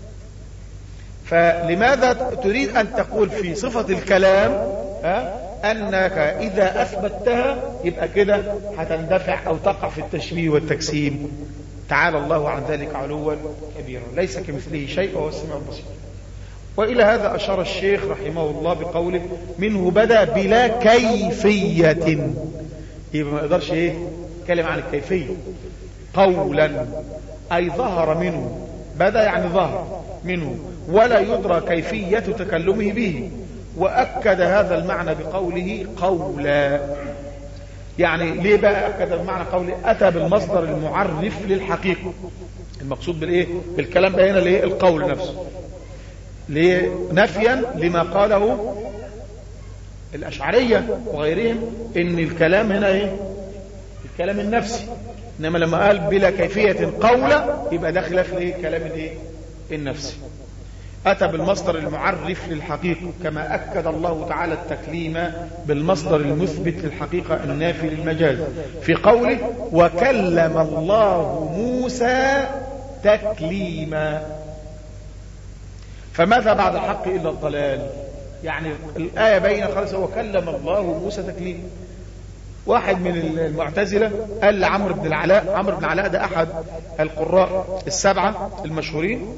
A: فلماذا تريد أن تقول في صفة الكلام ها أنك إذا أثبتها يبقى كده هتندفع أو تقع في التشبيه والتجسيم؟ تعالى الله عن ذلك علوا كبيرا. ليس كمثله شيء وهو السميع البصير. وإلى هذا أشار الشيخ رحمه الله بقوله منه بدأ بلا كيفية، يبقى ما يقدرش ايه يتكلم عن الكيفية. قولا أي ظهر منه، بدأ يعني ظهر منه ولا يدرى كيفية تكلمه به. وأكد هذا المعنى بقوله قولا. يعني ليه بقى أكد بمعنى قوله؟ أتى بالمصدر المعرف للحقيقة. المقصود بالإيه؟ بالكلام ده هنا ليه؟ القول نفسه، ليه؟ نفيا لما قاله الأشعرية وغيرهم إن الكلام هنا إيه؟ الكلام النفسي. إنما لما قال بلا كيفية قولا يبقى ده خلاف ليه؟ كلام الإيه؟ النفسي. أتى بالمصدر المعرف للحقيقة، كما أكد الله تعالى التكليم بالمصدر المثبت للحقيقة النافي للمجاز في قوله وكلم الله موسى تكليما. فماذا بعد الحق إلا الضلال؟ يعني الآية بين خالص وكلم الله موسى تكليما. واحد من المعتزلة قال لعمرو بن العلاء، عمرو بن العلاء ده أحد القراء السبعة المشهورين،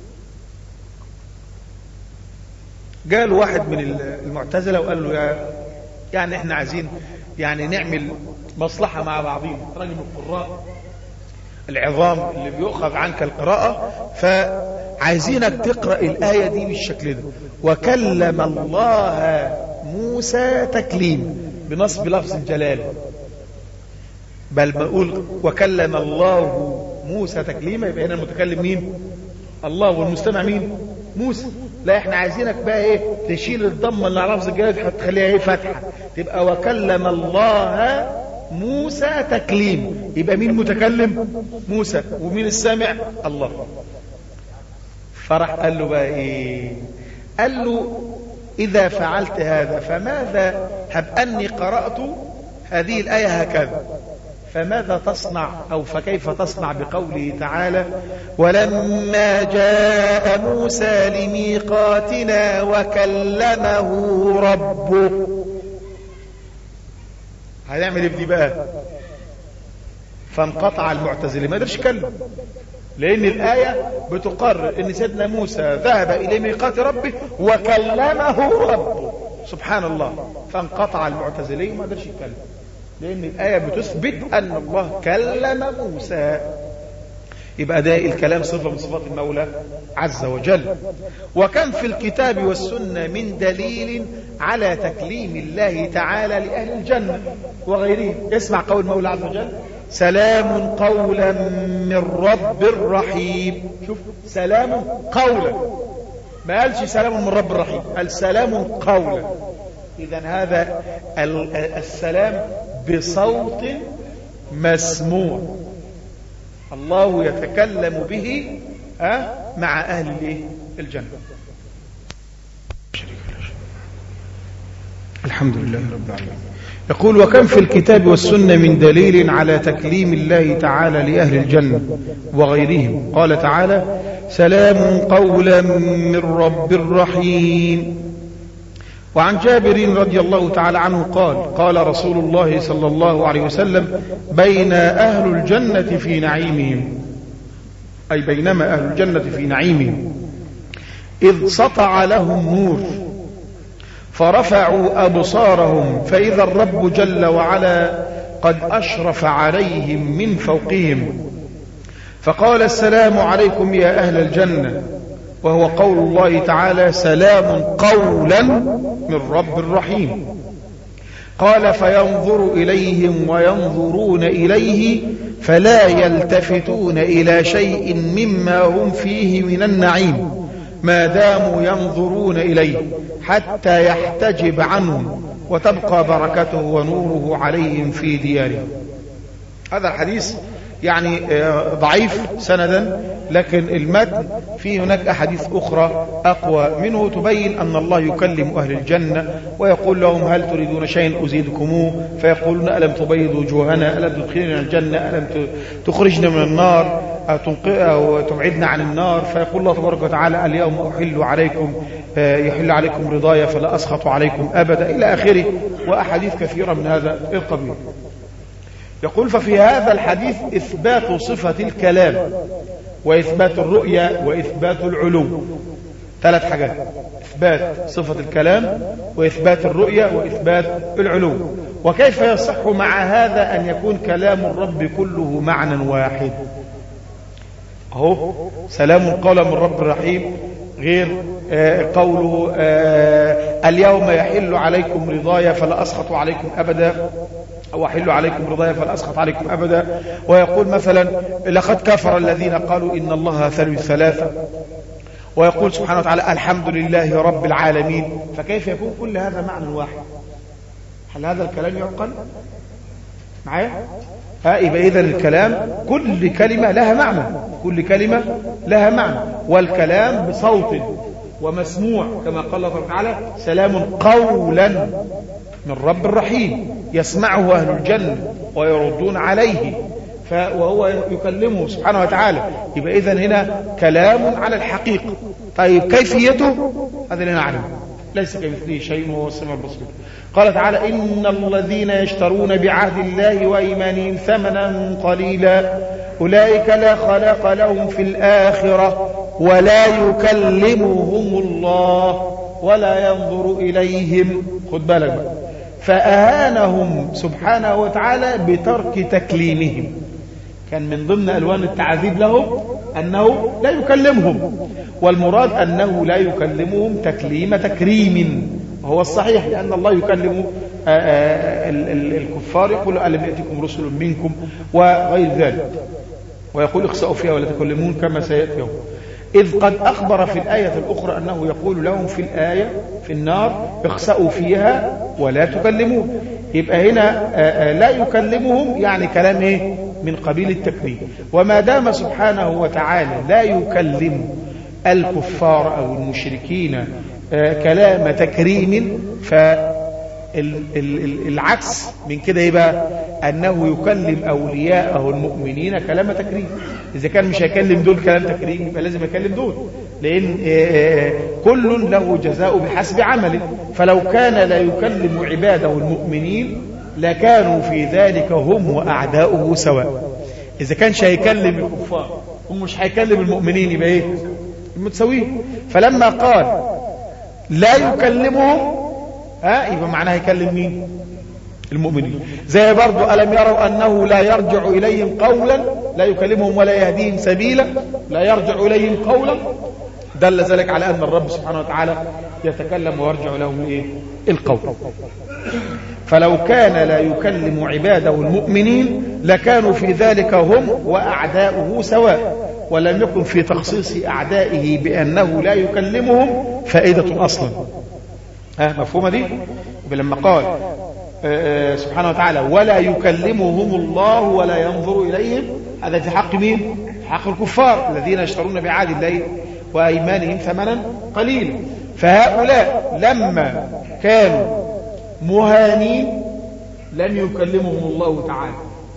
A: قال واحد من المعتزلة وقال له يا يعني احنا عايزين يعني نعمل مصلحة مع بعضين، راجل من القراء العظام اللي بيؤخذ عنك القراءة، فعايزينك تقرأ الآية دي بالشكل ده وكلم الله موسى تكليم بنصب لفظ الجلالة، بل بقول وكلم الله موسى تكليما يبقى هنا المتكلم مين؟ الله، والمستمع مين؟ موسى. لا احنا عايزينك بقى ايه تشيل الضمه اللي على لفظ الجلاله تخليها ايه فتحه، تبقى وكلم الله موسى تكليم. يبقى مين متكلم؟ موسى، ومين السامع؟ الله. فرح قال له بقى ايه؟ قال له اذا فعلت هذا فماذا، هب اني قرأت هذه الآية هكذا، فماذا تصنع أو فكيف تصنع بقوله تعالى ولما جاء موسى لميقاتنا وكلمه ربه؟ هنعمل ايه بدي بقى؟ فانقطع المعتزلة، ما قدرش يتكلم، لأن الآية بتقرر أن سيدنا موسى ذهب إلى ميقات ربه وكلمه ربه سبحان الله. فانقطع المعتزلي وما قدرش يتكلم، لأن الآية بتثبت أن الله كلم موسى. يبقى ده الكلام صفة من صفات المولى عز وجل. وكم في الكتاب والسنة من دليل على تكليم الله تعالى لأهل الجنة وغيرهم. اسمع قول المولى عز وجل سلام قولا من رب رحيم. شوف سلام قولا، ما قالش سلام من رب رحيم، قال سلام قولا. إذن هذا السلام بصوت مسموع الله يتكلم به مع أهل الجنة. الحمد لله رب العالمين. يقول وكم في الكتاب والسنة من دليل على تكليم الله تعالى لأهل الجنة وغيرهم. قال تعالى سلام قولا من رب رحيم. وعن جابر رضي الله تعالى عنه قال قال رسول الله صلى الله عليه وسلم بين أهل الجنة في نعيمهم، أي بينما أهل الجنة في نعيمهم إذ سطع لهم نور فرفعوا أبصارهم فإذا الرب جل وعلا قد أشرف عليهم من فوقهم فقال السلام عليكم يا أهل الجنة، وهو قول الله تعالى سلام قولا من رب رحيم. قال فينظر إليهم وينظرون إليه فلا يلتفتون إلى شيء مما هم فيه من النعيم ما داموا ينظرون إليه حتى يحتجب عنهم وتبقى بركته ونوره عليهم في ديارهم. هذا الحديث يعني ضعيف سندا، لكن المتن فيه هناك أحاديث أخرى أقوى منه تبين أن الله يكلم أهل الجنة ويقول لهم هل تريدون شيئا أزيدكموه فيقولون ألم تبيض وجوهنا، ألم تدخلنا الجنة، ألم تخرجنا من النار أو تبعدنا عن النار. فيقول الله تبارك وتعالى اليوم أحل عليكم يحل عليكم رضايا فلا أسخط عليكم أبدا إلى آخره، وأحاديث كثيرة من هذا القبيل. يقول ففي هذا الحديث إثبات صفة الكلام وإثبات الرؤية وإثبات العلو، ثلاث حاجات: إثبات صفة الكلام، وإثبات الرؤية، وإثبات العلو. وكيف يصح مع هذا أن يكون كلام الرب كله معنى واحد؟ أهو سلام قولا من رب رحيم، غير آه قوله آه اليوم يحل عليكم رضايا فلا أسخط عليكم أبدا، أو أحل عليكم رضايا فلا أسخط عليكم أبدا. ويقول مثلا لقد كفر الذين قالوا إن الله ثالث ثلاثة، ويقول سبحانه وتعالى الحمد لله رب العالمين. فكيف يكون كل هذا معنى واحد؟ هل هذا الكلام يعقل معايا؟ ها يبقى إذن الكلام كل كلمة لها معنى، كل كلمة لها معنى، والكلام بصوت ومسموع كما قال الله تعالى سلام قولا من رب الرحيم يسمعه أهل الجنة ويردون عليه، وهو يكلمه سبحانه وتعالى. يبقى إذن هنا كلام على الحقيقة. طيب كيفيته هذا اللي نعلم، ليس كمثله شيء وهو السميع البصير. قال تعالى إن الذين يشترون بعهد الله وإيمانهم ثمنا قليلا أولئك لا خلاق لهم في الآخرة ولا يكلمهم الله ولا ينظر إليهم. خد بالك بقى، فأهانهم سبحانه وتعالى بترك تكليمهم. كان من ضمن ألوان التعذيب لهم أنه لا يكلمهم، والمراد أنه لا يكلمهم تكليم تكريم، وهو الصحيح، لأن الله يكلم الكفار، يقول ألم يأتكم رسل منكم وغير ذلك، ويقول اخسأوا فيها ولا تكلمون كما سيأتي يوم. إذ قد أخبر في الآية الأخرى أنه يقول لهم في الآية في النار اخسأوا فيها ولا تكلمون. يبقى هنا لا يكلمهم يعني كلام إيه؟ من قبيل التكليم. وما دام سبحانه وتعالى لا يكلم الكفار أو المشركين كلام تكريم، فالعكس من كده يبقى أنه يكلم أولياءه المؤمنين كلام تكريم. إذا كان مش هيكلم دول كلام تكريم يبقى لازم يكلم دول، لأن كل له جزاء بحسب عمله. فلو كان لا يكلم عباده المؤمنين لكانوا في ذلك هم وأعداؤه سواء. إذا كانش هيكلم الكفار ومش هيكلم المؤمنين يبقى إيه؟ متساويين. فلما قال لا يكلمهم ها يبقى معناه يكلم مين؟ المؤمنين. زي برضو ألم يروا أنه لا يرجع إليهم قولا، لا يكلمهم ولا يهديهم سبيلا، لا يرجع إليهم قولا، دل ذلك على أن الرب سبحانه وتعالى يتكلم ويرجع لهم إيه؟ القول. فلو كان لا يكلم عباده المؤمنين لكانوا في ذلك هم وأعداؤه سواء، ولم يكن في تخصيص أعدائه بأنه لا يكلمهم فائدة أصلا. ها مفهومة دي؟ لما قال آه سبحانه وتعالى ولا يكلمهم الله ولا ينظر إليهم، هذا في حق مين؟ في حق الكفار الذين يشترون بعهد الله وأيمانهم ثمنا قليلا. فهؤلاء لما كانوا مهانين لم يكلمهم الله تعالى.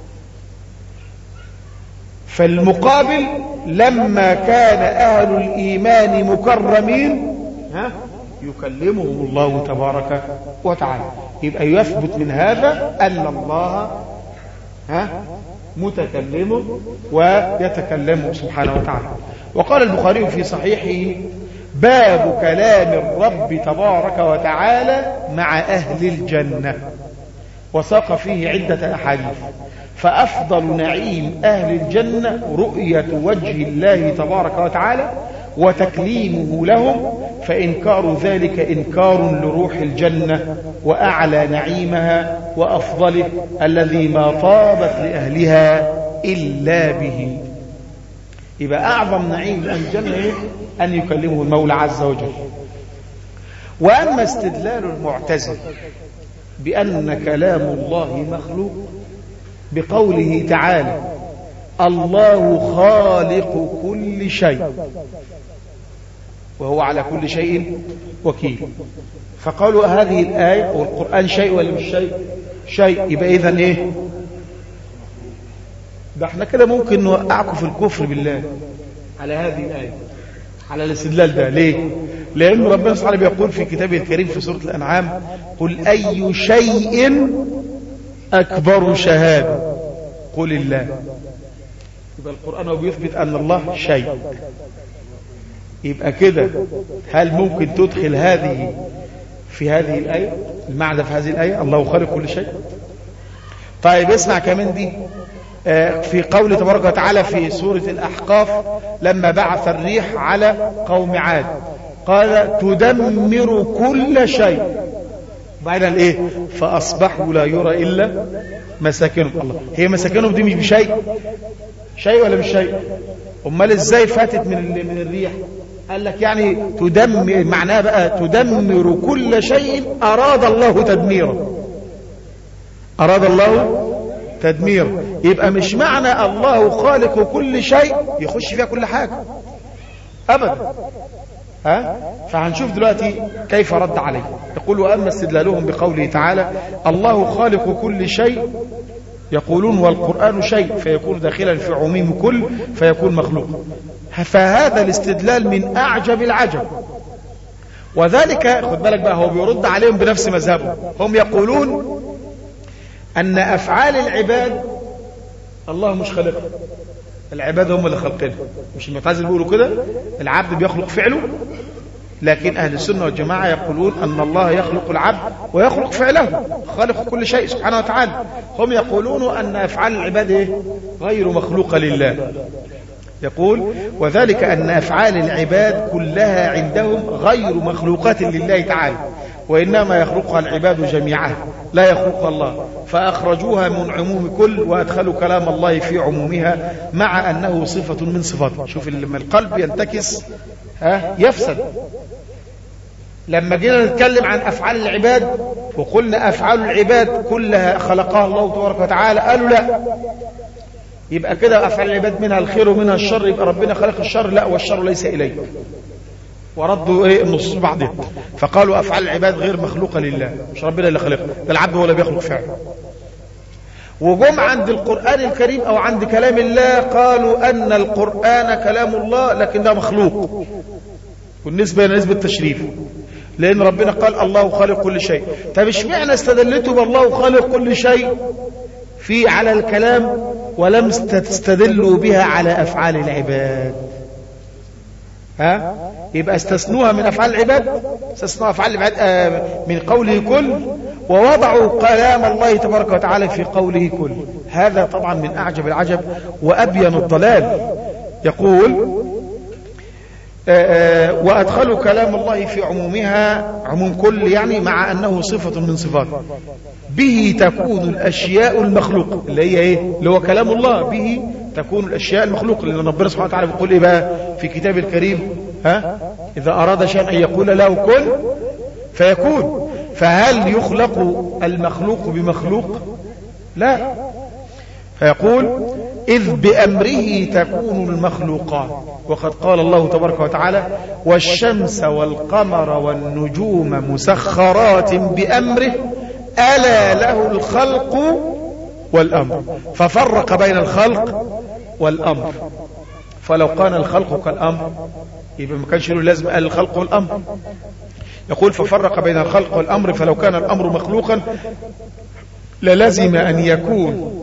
A: فالمقابل لما كان أهل الإيمان مكرمين ها يكلمهم الله تبارك وتعالى. يبقى يثبت من هذا أن الله ها متكلم ويتكلم سبحانه وتعالى. وقال البخاري في صحيحه باب كلام الرب تبارك وتعالى مع أهل الجنة، وساق فيه عدة أحاديث. فأفضل نعيم أهل الجنة رؤية وجه الله تبارك وتعالى وتكليمه لهم، فإنكار ذلك إنكار لروح الجنة وأعلى نعيمها وأفضله الذي ما طابت لأهلها إلا به. يبقى أعظم نعيم أهل الجنة أن يكلمه المولى عز وجل. وأما استدلال المعتزلة بأن كلام الله مخلوق بقوله تعالى الله خالق كل شيء وهو على كل شيء وكيل، فقالوا هذه الآية والقرآن شيء ولا مش شيء؟ شيء. يبقى إذن إيه؟ ده احنا كده ممكن نوقعكم في الكفر بالله على هذه الآية، على الاستدلال ده. ليه؟ لأن ربنا سبحانه بيقول في كتابه الكريم في سورة الأنعام قل أي شيء أكبر شهادة قل الله. يبقى القرآن هو بيثبت أن الله شيء. يبقى كده هل ممكن تدخل هذه في هذه الآية، المعنى في هذه الآية الله خالق كل شيء؟ طيب اسمع كمان دي في قول تبارك وتعالى في سورة الأحقاف لما بعث الريح على قوم عاد قال تدمر كل شيء، بعدين ايه؟ فأصبحوا لا يرى إلا مساكنهم. الله، هي مساكنهم دي مش بشيء؟ شيء ولا مش شيء؟ امال ازاي فاتت من من الريح؟ قال لك يعني تدمر، معناها بقى تدمر كل شيء أراد الله تدميره، أراد الله تدميره. يبقى مش معنى الله خالق كل شيء يخش فيها كل حاجة أبدا. ها؟ فهنشوف دلوقتي كيف رد عليه. يقول وأما استدلالهم بقوله تعالى الله خالق كل شيء يقولون والقرآن شيء فيكون داخلا في عموم كل فيكون مخلوق، فهذا الاستدلال من أعجب العجب. وذلك خد بالك بقى، هو بيرد عليهم بنفس مذهبه. هم يقولون أن أفعال العباد الله مش خالقها، العباد هم اللي خلقينها. مش المعتزلة بيقولوا كده العبد بيخلق فعله؟ لكن أهل السنة والجماعة يقولون أن الله يخلق العبد ويخلق فعله، خالق كل شيء سبحانه وتعالى. هم يقولون أن أفعال العباد غير مخلوقة لله. يقول وذلك أن أفعال العباد كلها عندهم غير مخلوقات لله تعالى، وإنما يخلقها العباد جميعا لا يخلق الله، فأخرجوها من عموم كل وأدخلوا كلام الله في عمومها مع أنه صفة من صفاته. شوف لما القلب ينتكس ها يفسد. لما جينا نتكلم عن أفعال العباد وقلنا أفعال العباد كلها خلقها الله تبارك وتعالى، قالوا لا، يبقى كده أفعال العباد منها الخير ومنها الشر، يبقى ربنا خلق الشر. لا، والشر ليس إليك. وردوا ايه النصوص بعضها، فقالوا أفعال العباد غير مخلوقة لله، مش ربنا اللي خلقها، ده العبد هو اللي بيخلق فعله. وجم عند القرآن الكريم أو عند كلام الله قالوا أن القرآن كلام الله لكن ده مخلوق، والنسبة إلى نسبة التشريف، لأن ربنا قال الله خالق كل شيء. طب اشمعنى استدلتوا بالله خالق كل شيء في على الكلام ولم تستدلوا بها على أفعال العباد؟ ها؟ يبقى استثنوها من أفعال العباد، استثنوا أفعال العباد آه من قوله كل، ووضعوا كلام الله تبارك وتعالى في قوله كل. هذا طبعا من أعجب العجب وأبين الضلال. يقول آه آه وأدخلوا كلام الله في عمومها، عموم كل يعني، مع أنه صفة من صفاته، به تكون الأشياء المخلوقة، اللي هي إيه؟ اللي هو كلام الله، به تكون الأشياء المخلوقة. لأن ربنا سبحانه وتعالى بيقول إيه بقى في كتاب الكريم؟ ها؟ إذا أراد شيئا أن يقول له كن فيكون. فهل يخلق المخلوق بمخلوق؟ لا. فيقول إذ بأمره تكون المخلوقات، وقد قال الله تبارك وتعالى والشمس والقمر والنجوم مسخرات بأمره ألا له الخلق والأمر، ففرق بين الخلق والأمر. فلو كان الخلق كالأمر يبقى ما كانش له لازم قال الخلق والأمر. يقول ففرق بين الخلق والأمر، فلو كان الأمر مخلوقا للزم أن يكون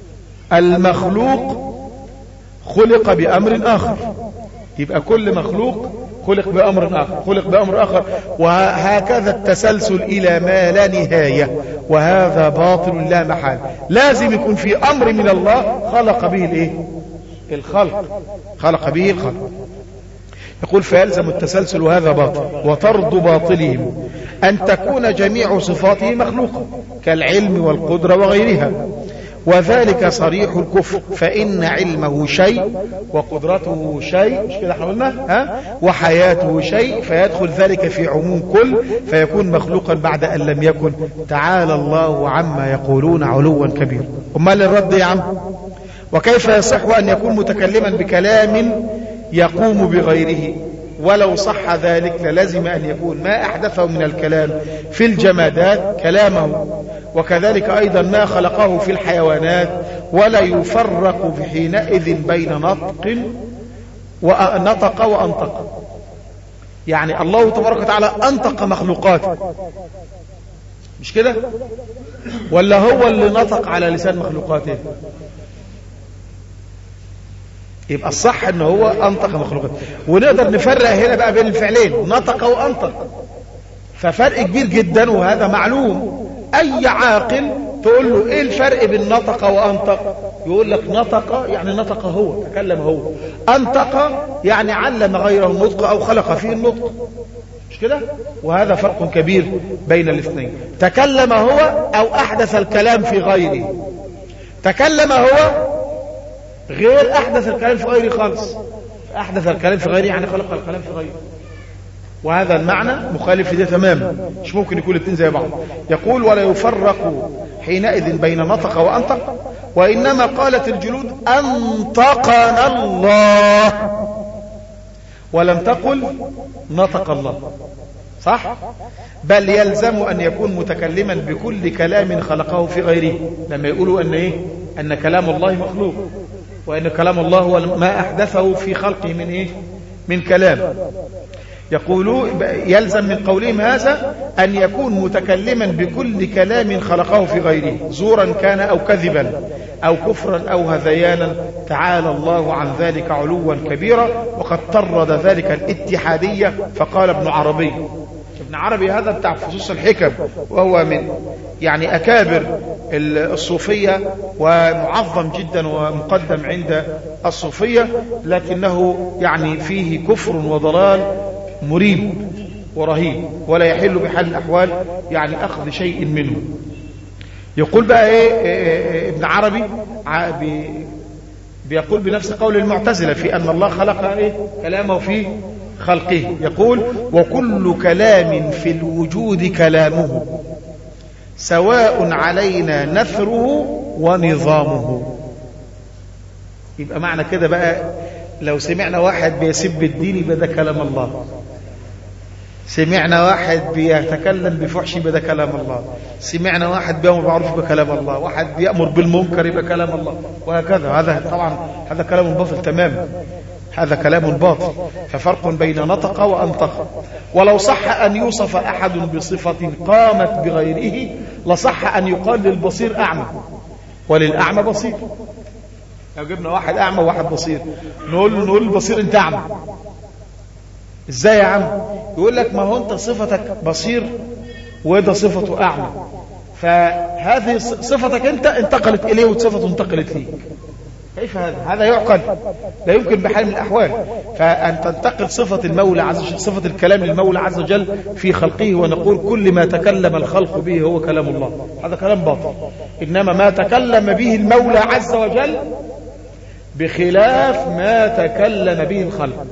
A: المخلوق خلق بأمر آخر. يبقى كل مخلوق خلق بأمر آخر، خلق بأمر آخر، وهكذا التسلسل إلى ما لا نهاية، وهذا باطل لا محال. لازم يكون في أمر من الله خلق به الإيه؟ الخلق، خلق به الخلق. يقول فيلزم التسلسل وهذا باطل. وطرد باطلهم أن تكون جميع صفاته مخلوقة كالعلم والقدرة وغيرها، وذلك صريح الكفر، فإن علمه شيء وقدرته شيء، مش كده احنا قلنا؟ ها؟ وحياته شيء، فيدخل ذلك في عموم كل، فيكون مخلوقا بعد أن لم يكن. تعالى الله عما يقولون علوا كبيرا. امال الرد يا عم؟ وكيف يصح أن يكون متكلما بكلام يقوم بغيره؟ ولو صح ذلك للزم أن يكون ما أحدثه من الكلام في الجمادات كلامه، وكذلك أيضا ما خلقه في الحيوانات، ولا يفرق حينئذ بين نطق ونطق وأنطق. يعني الله تبارك وتعالى أنطق مخلوقاته، مش كده؟ ولا هو اللي نطق على لسان مخلوقاته؟ يبقى الصح ان هو انطق مخلوقات. ونقدر نفرق هنا بقى بين الفعلين نطق وانطق، ففرق كبير جدا وهذا معلوم. اي عاقل تقول له ايه الفرق بين نطق وانطق؟ يقول لك نطق يعني نطق هو، تكلم هو. انطق يعني علم غيره النطق او خلق فيه النطق، مش كده؟ وهذا فرق كبير بين الاثنين. تكلم هو او احدث الكلام في غيره. تكلم هو غير احدث الكلام في غيره خالص. احدث الكلام في غيره يعني خلق الكلام في غيره، وهذا المعنى مخالف لده تماما، مش ممكن يكون الاثنين زي بعض. يقول ولا يفرق حينئذ بين نطق وانطق، وانما قالت الجلود انطقنا الله ولم تقل نطق الله، صح؟ بل يلزم ان يكون متكلما بكل كلام خلقه في غيره، لما يقولوا ان ايه؟ ان كلام الله مخلوق، وان كلام الله هو ما احدثه في خلقه من ايه؟ من كلام. يقولوا يلزم من قولهم هذا أن يكون متكلما بكل كلام خلقه في غيره، زورا كان أو كذبا أو كفرا أو هذيانا، تعالى الله عن ذلك علوا كبيرا. وقد طرد ذلك الاتحادية فقال ابن عربي. ابن عربي هذا بتاع فصوص الحكم، وهو من يعني أكابر الصوفية ومعظم جدا ومقدم عند الصوفية، لكنه يعني فيه كفر وضلال مريب ورهيب، ولا يحل بحال الأحوال يعني أخذ شيء منه. يقول بقى إيه, إيه ابن عربي بيقول بنفس قول المعتزلة في أن الله خلق إيه كلامه في خلقه. يقول وكل كلام في الوجود كلامه سواء علينا نثره ونظامه. يبقى معنى كده بقى لو سمعنا واحد بيسب الدين يبقى ده كلام الله، سمعنا واحد بيتكلم بفحش يبقى ده كلام الله، سمعنا واحد بيأمر بالمعروف يبقى كلام الله، واحد بيأمر بالمنكر يبقى كلام الله، وهكذا. هذا طبعا هذا كلام باطل تماما، هذا كلام باطل. ففرق بين نطق وأنطق. ولو صح أن يوصف أحد بصفة قامت بغيره لصح أن يقال للبصير أعمى وللأعمى بصير. لو جبنا واحد أعمى وواحد بصير نقول نقول البصير أنت أعمى، إزاي يا عم؟ يقول لك ما هو أنت صفتك بصير وده صفته أعمى، فهذه صفتك أنت انتقلت إليه وصفته انتقلت ليك. كيف هذا؟ هذا يعقل؟ لا يمكن بحال من الأحوال. فأن تنتقل صفة المولى عز وجل، صفة الكلام للمولى عز وجل في خلقه، ونقول كل ما تكلم الخلق به هو كلام الله، هذا كلام باطل. إنما ما تكلم به المولى عز وجل بخلاف ما تكلم به الخلق.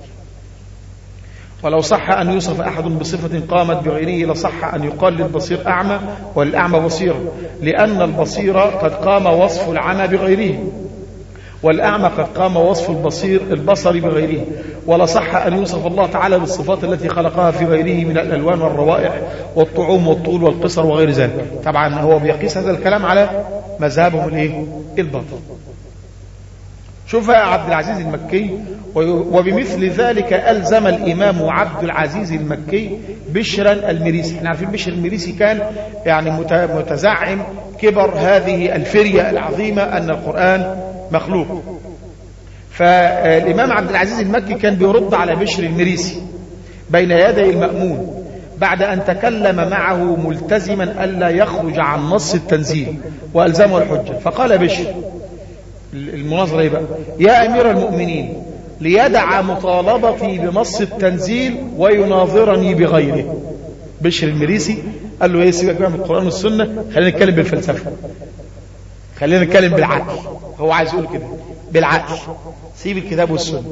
A: ولو صح أن يوصف أحد بصفة قامت بغيره لصح أن يقال للبصير أعمى والأعمى بصير، لأن البصير قد قام وصف العمى بغيره، والأعمى قد قام وصف البصير البصر بغيره. ولصح أن يوصف الله تعالى بالصفات التي خلقها في غيره من الألوان والروائح والطعوم والطول والقصر وغير ذلك. طبعا هو بيقيس هذا الكلام على مذهبهم الايه الباطل. شوف عبد العزيز المكي وبمثل ذلك ألزم الإمام عبد العزيز المكي بشرا المريسي. احنا عارفين بشر المريسي كان يعني متزعم كبر هذه الفرية العظيمة أن القرآن مخلوق. فالإمام عبد العزيز المكي كان بيرد على بشر المريسي بين يدي المأمون بعد أن تكلم معه ملتزما ألا يخرج عن نص التنزيل وألزمه الحجة. فقال بشر المناظرة بقى: يا أمير المؤمنين، ليدع مطالبتي بنص التنزيل ويناظرني بغيره. بشر المريسي قال له: ايه، سيبك بقى من القرآن والسنة، خلينا نتكلم بالفلسفة، خلينا نتكلم بالعقل. هو عايز يقول كده بالعقل، سيب الكتاب والسنة.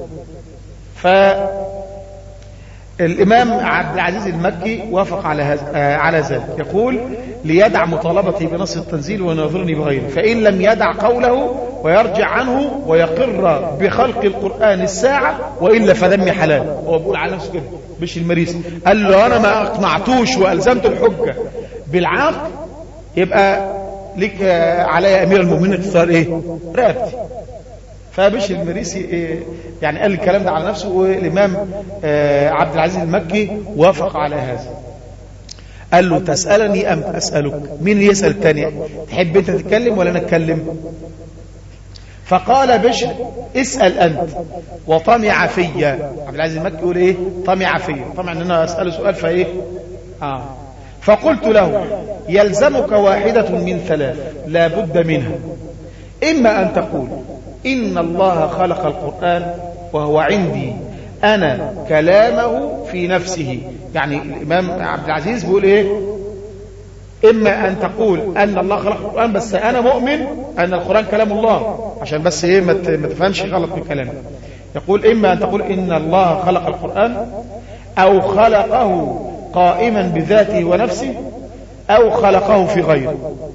A: فالإمام عبد العزيز المكي وافق على هذا على ذلك. يقول: ليدع مطالبتي بنص التنزيل ويناظرني بغيره، فإن لم يدع قوله ويرجع عنه ويقر بخلق القرآن الساعة وإلا فدمي حلال. هو بيقول على نفسه كده بشر المريسي، قال له: أنا ما أقنعتوش وألزمت الحجة بالعقل، يبقى لك علي أمير المؤمنين تختار إيه؟ رقبتي. فبشر المريسي إيه يعني قال الكلام ده على نفسه، والإمام عبد العزيز المكي وافق على هذا. قال له: تسألني أم أسألك؟ مين يسأل الثاني؟ تحب أنت تتكلم ولا أنا أتكلم؟ فقال بشر اسأل أنت وطمع فيا. عبد العزيز المكي يقول إيه؟ طمع فيا، طمع أن أنا أسأله سؤال فإيه؟ آه. فقلت له يلزمك واحدة من ثلاث لا بد منها، إما أن تقول إن الله خلق القرآن وهو عندي أنا كلامه في نفسه. يعني الإمام عبد العزيز بيقول إيه؟ إما أن تقول أن الله خلق القرآن بس أنا مؤمن أن القرآن كلام الله، عشان بس إيه ما تفهمش غلط من كلامه. يقول إما أن تقول إن الله خلق القرآن أو خلقه قائما بذاته ونفسه أو خلقه في غيره.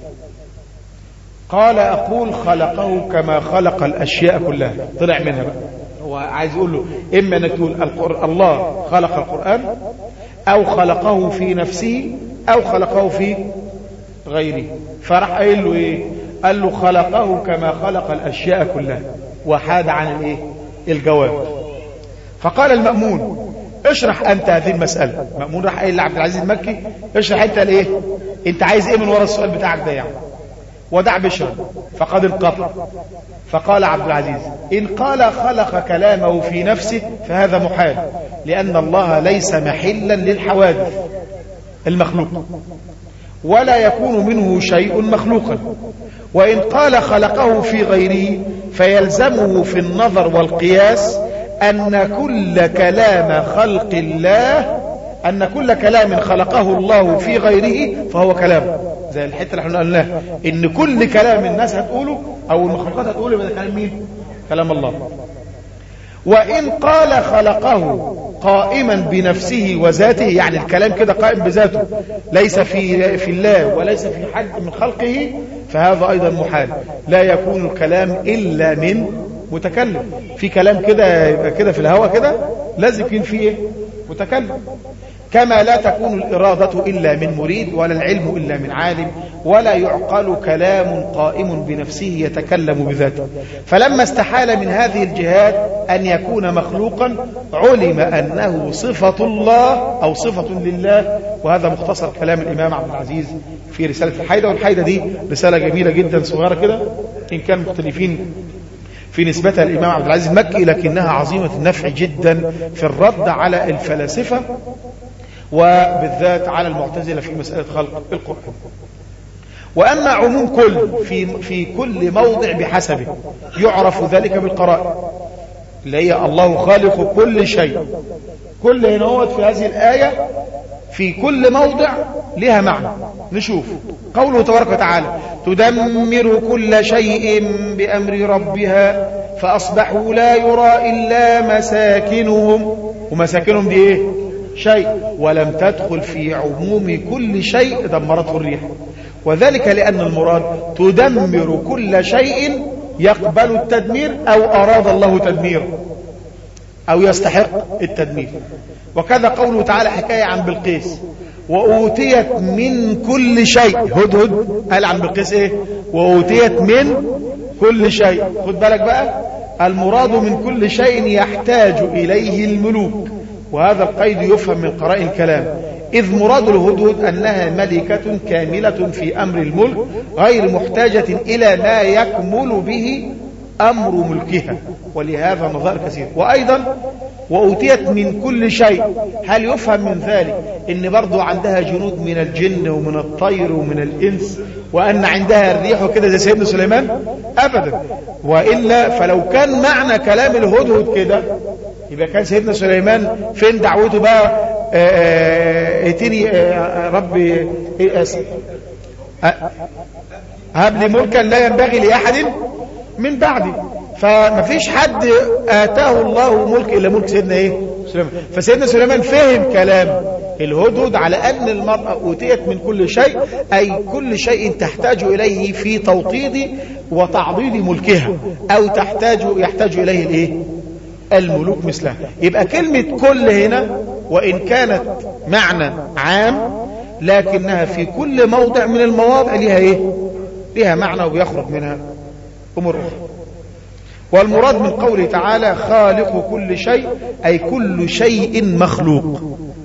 A: قال أقول خلقه كما خلق الأشياء كلها. طلع منها بقى، هو عايز يقول له إما أن تقول الله خلق القرآن أو خلقه في نفسه أو خلقه في غيره. فراح قايل له إيه؟ قال له خلقه كما خلق الأشياء كلها، وحاد عن الإيه؟ الجواب. فقال المأمون اشرح أنت هذه المسألة. مأمون راح قايل لعبد العزيز المكي اشرح أنت الإيه؟ أنت عايز إيه من وراء السؤال بتاعك ده يعني؟ ودع بشر فقد انقطع. فقال عبد العزيز إن قال خلق كلامه في نفسه فهذا محال، لأن الله ليس محلا للحوادث المخلوق ولا يكون منه شيء مخلوقا. وإن قال خلقه في غيره فيلزمه في النظر والقياس أن كل كلام خلق الله أن كل كلام خلقه الله في غيره فهو كلام. زي الحتة اللي احنا قلناها إن كل كلام الناس هتقوله أو المخلوقات هتقوله بدأ كلام مين؟ كلام الله. وإن قال خلقه قائما بنفسه وذاته، يعني الكلام كده قائم بذاته ليس في في الله وليس في حد من خلقه، فهذا أيضا محال. لا يكون الكلام إلا من متكلم. في كلام كده يبقى كده في الهواء كده لازم يكون فيه متكلم. كما لا تكون الإرادة إلا من مريد ولا العلم إلا من عالم ولا يعقل كلام قائم بنفسه يتكلم بذاته. فلما استحال من هذه الجهات أن يكون مخلوقا علم أنه صفة الله أو صفة لله. وهذا مختصر كلام الإمام عبد العزيز في رسالة الحيدة. والحيدة دي رسالة جميلة جدا صغيرة كده، إن كان مختلفين في نسبتها الإمام عبد العزيز المكي، لكنها عظيمة النفع جدا في الرد على الفلاسفة وبالذات على المعتزلة في مسألة خلق القرآن. وأما عموم كل في, في كل موضع بحسبه يعرف ذلك بالقرائن، اللي هي الله خالق كل شيء. كل هنا في هذه الآية في كل موضع لها معنى. نشوف قوله تبارك وتعالى تدمر كل شيء بأمر ربها فأصبحوا لا يرى إلا مساكنهم. ومساكنهم دي ايه؟ شيء. ولم تدخل في عموم كل شيء دمرته الريح، وذلك لأن المراد تدمر كل شيء يقبل التدمير أو أراد الله تدميره أو يستحق التدمير. وكذا قوله تعالى حكاية عن بلقيس وأوتيت من كل شيء. هدهد قال عن بلقيس ايه؟ وأوتيت من كل شيء. خد بالك بقى، المراد من كل شيء يحتاج إليه الملوك، وهذا القيد يفهم من قرائن الكلام، إذ مراد الهدهد أنها ملكة كاملة في أمر الملك غير محتاجة إلى ما يكمل به أمر ملكها، ولهذا نظائر كثير. وأيضا وأوتيت من كل شيء، هل يفهم من ذلك إن برضو عندها جنود من الجن ومن الطير ومن الإنس، وأن عندها الريح وكده زي سيدنا سليمان؟ أبدا. وإلا فلو كان معنى كلام الهدهد كده يبقى كان سيدنا سليمان فين دعوته بقى؟ ائتني ربي هب لي ملكا لا ينبغي لأحد من بعدي. فما فيش حد آتاه الله ملك إلا ملك سيدنا إيه؟ سليمان. فسيدنا سليمان فهم كلام الهدهد على أن المرأة أوتيت من كل شيء، أي كل شيء تحتاج إليه في توطيد وتعضيد ملكها، أو تحتاج يحتاج إليه الإيه؟ الملوك مثلها. يبقى كلمة كل هنا وإن كانت معنى عام لكنها في كل موضع من المواضع لها إيه؟ لها معنى وبيخرج منها أمور أخرى. والمراد من قوله تعالى خالق كل شيء أي كل شيء مخلوق.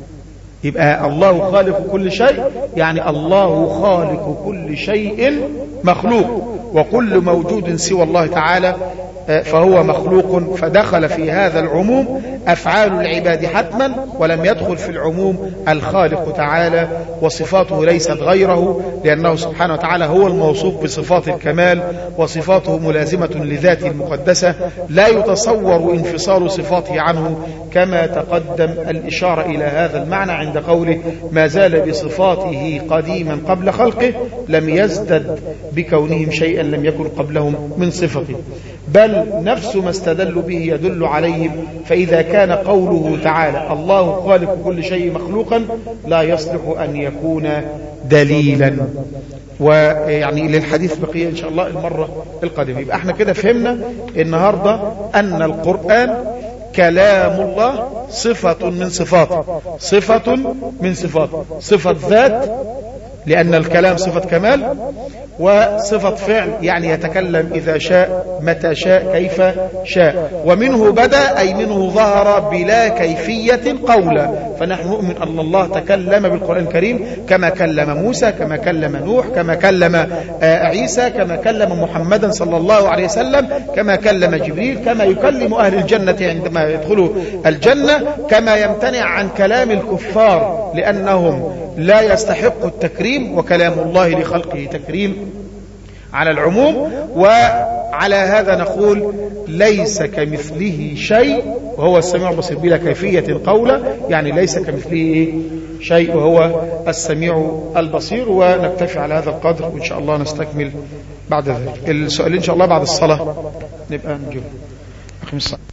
A: يبقى الله خالق كل شيء يعني الله خالق كل شيء مخلوق، وكل موجود سوى الله تعالى فهو مخلوق، فدخل في هذا العموم أفعال العباد حتما، ولم يدخل في العموم الخالق تعالى وصفاته ليست غيره، لأنه سبحانه وتعالى هو الموصوف بصفات الكمال، وصفاته ملازمة لذاته المقدسة، لا يتصور انفصال صفاته عنه، كما تقدم الإشارة إلى هذا المعنى عند قوله ما زال بصفاته قديما قبل خلقه، لم يزدد بكونهم شيئا لم يكن قبلهم من صفته، بل نفس ما استدلوا به يدل عليهم. فإذا كان قوله تعالى الله خالق كل شيء مخلوقا لا يصلح أن يكون دليلا. ويعني للحديث بقية إن شاء الله المرة القادمة. يبقى احنا كده فهمنا النهاردة أن القرآن كلام الله صفة من صفاته، صفة من صفاته، صفة ذات لأن الكلام صفة كمال، وصفة فعل يعني يتكلم إذا شاء متى شاء كيف شاء، ومنه بدأ أي منه ظهر بلا كيفية قولا. فنحن نؤمن أن الله تكلم بالقرآن الكريم كما كلم موسى، كما كلم نوح، كما كلم عيسى، كما كلم محمدا صلى الله عليه وسلم، كما كلم جبريل، كما يكلم أهل الجنة عندما يدخلوا الجنة، كما يمتنع عن كلام الكفار لأنهم لا يستحق التكريم، وكلام الله لخلقه تكريم على العموم. وعلى هذا نقول ليس كمثله شيء وهو السميع البصير بلا كيفية قولا، يعني ليس كمثله شيء وهو السميع البصير. ونكتفي على هذا القدر، وإن شاء الله نستكمل بعد ذلك. السؤال إن شاء الله بعد الصلاة نبقى نجيب.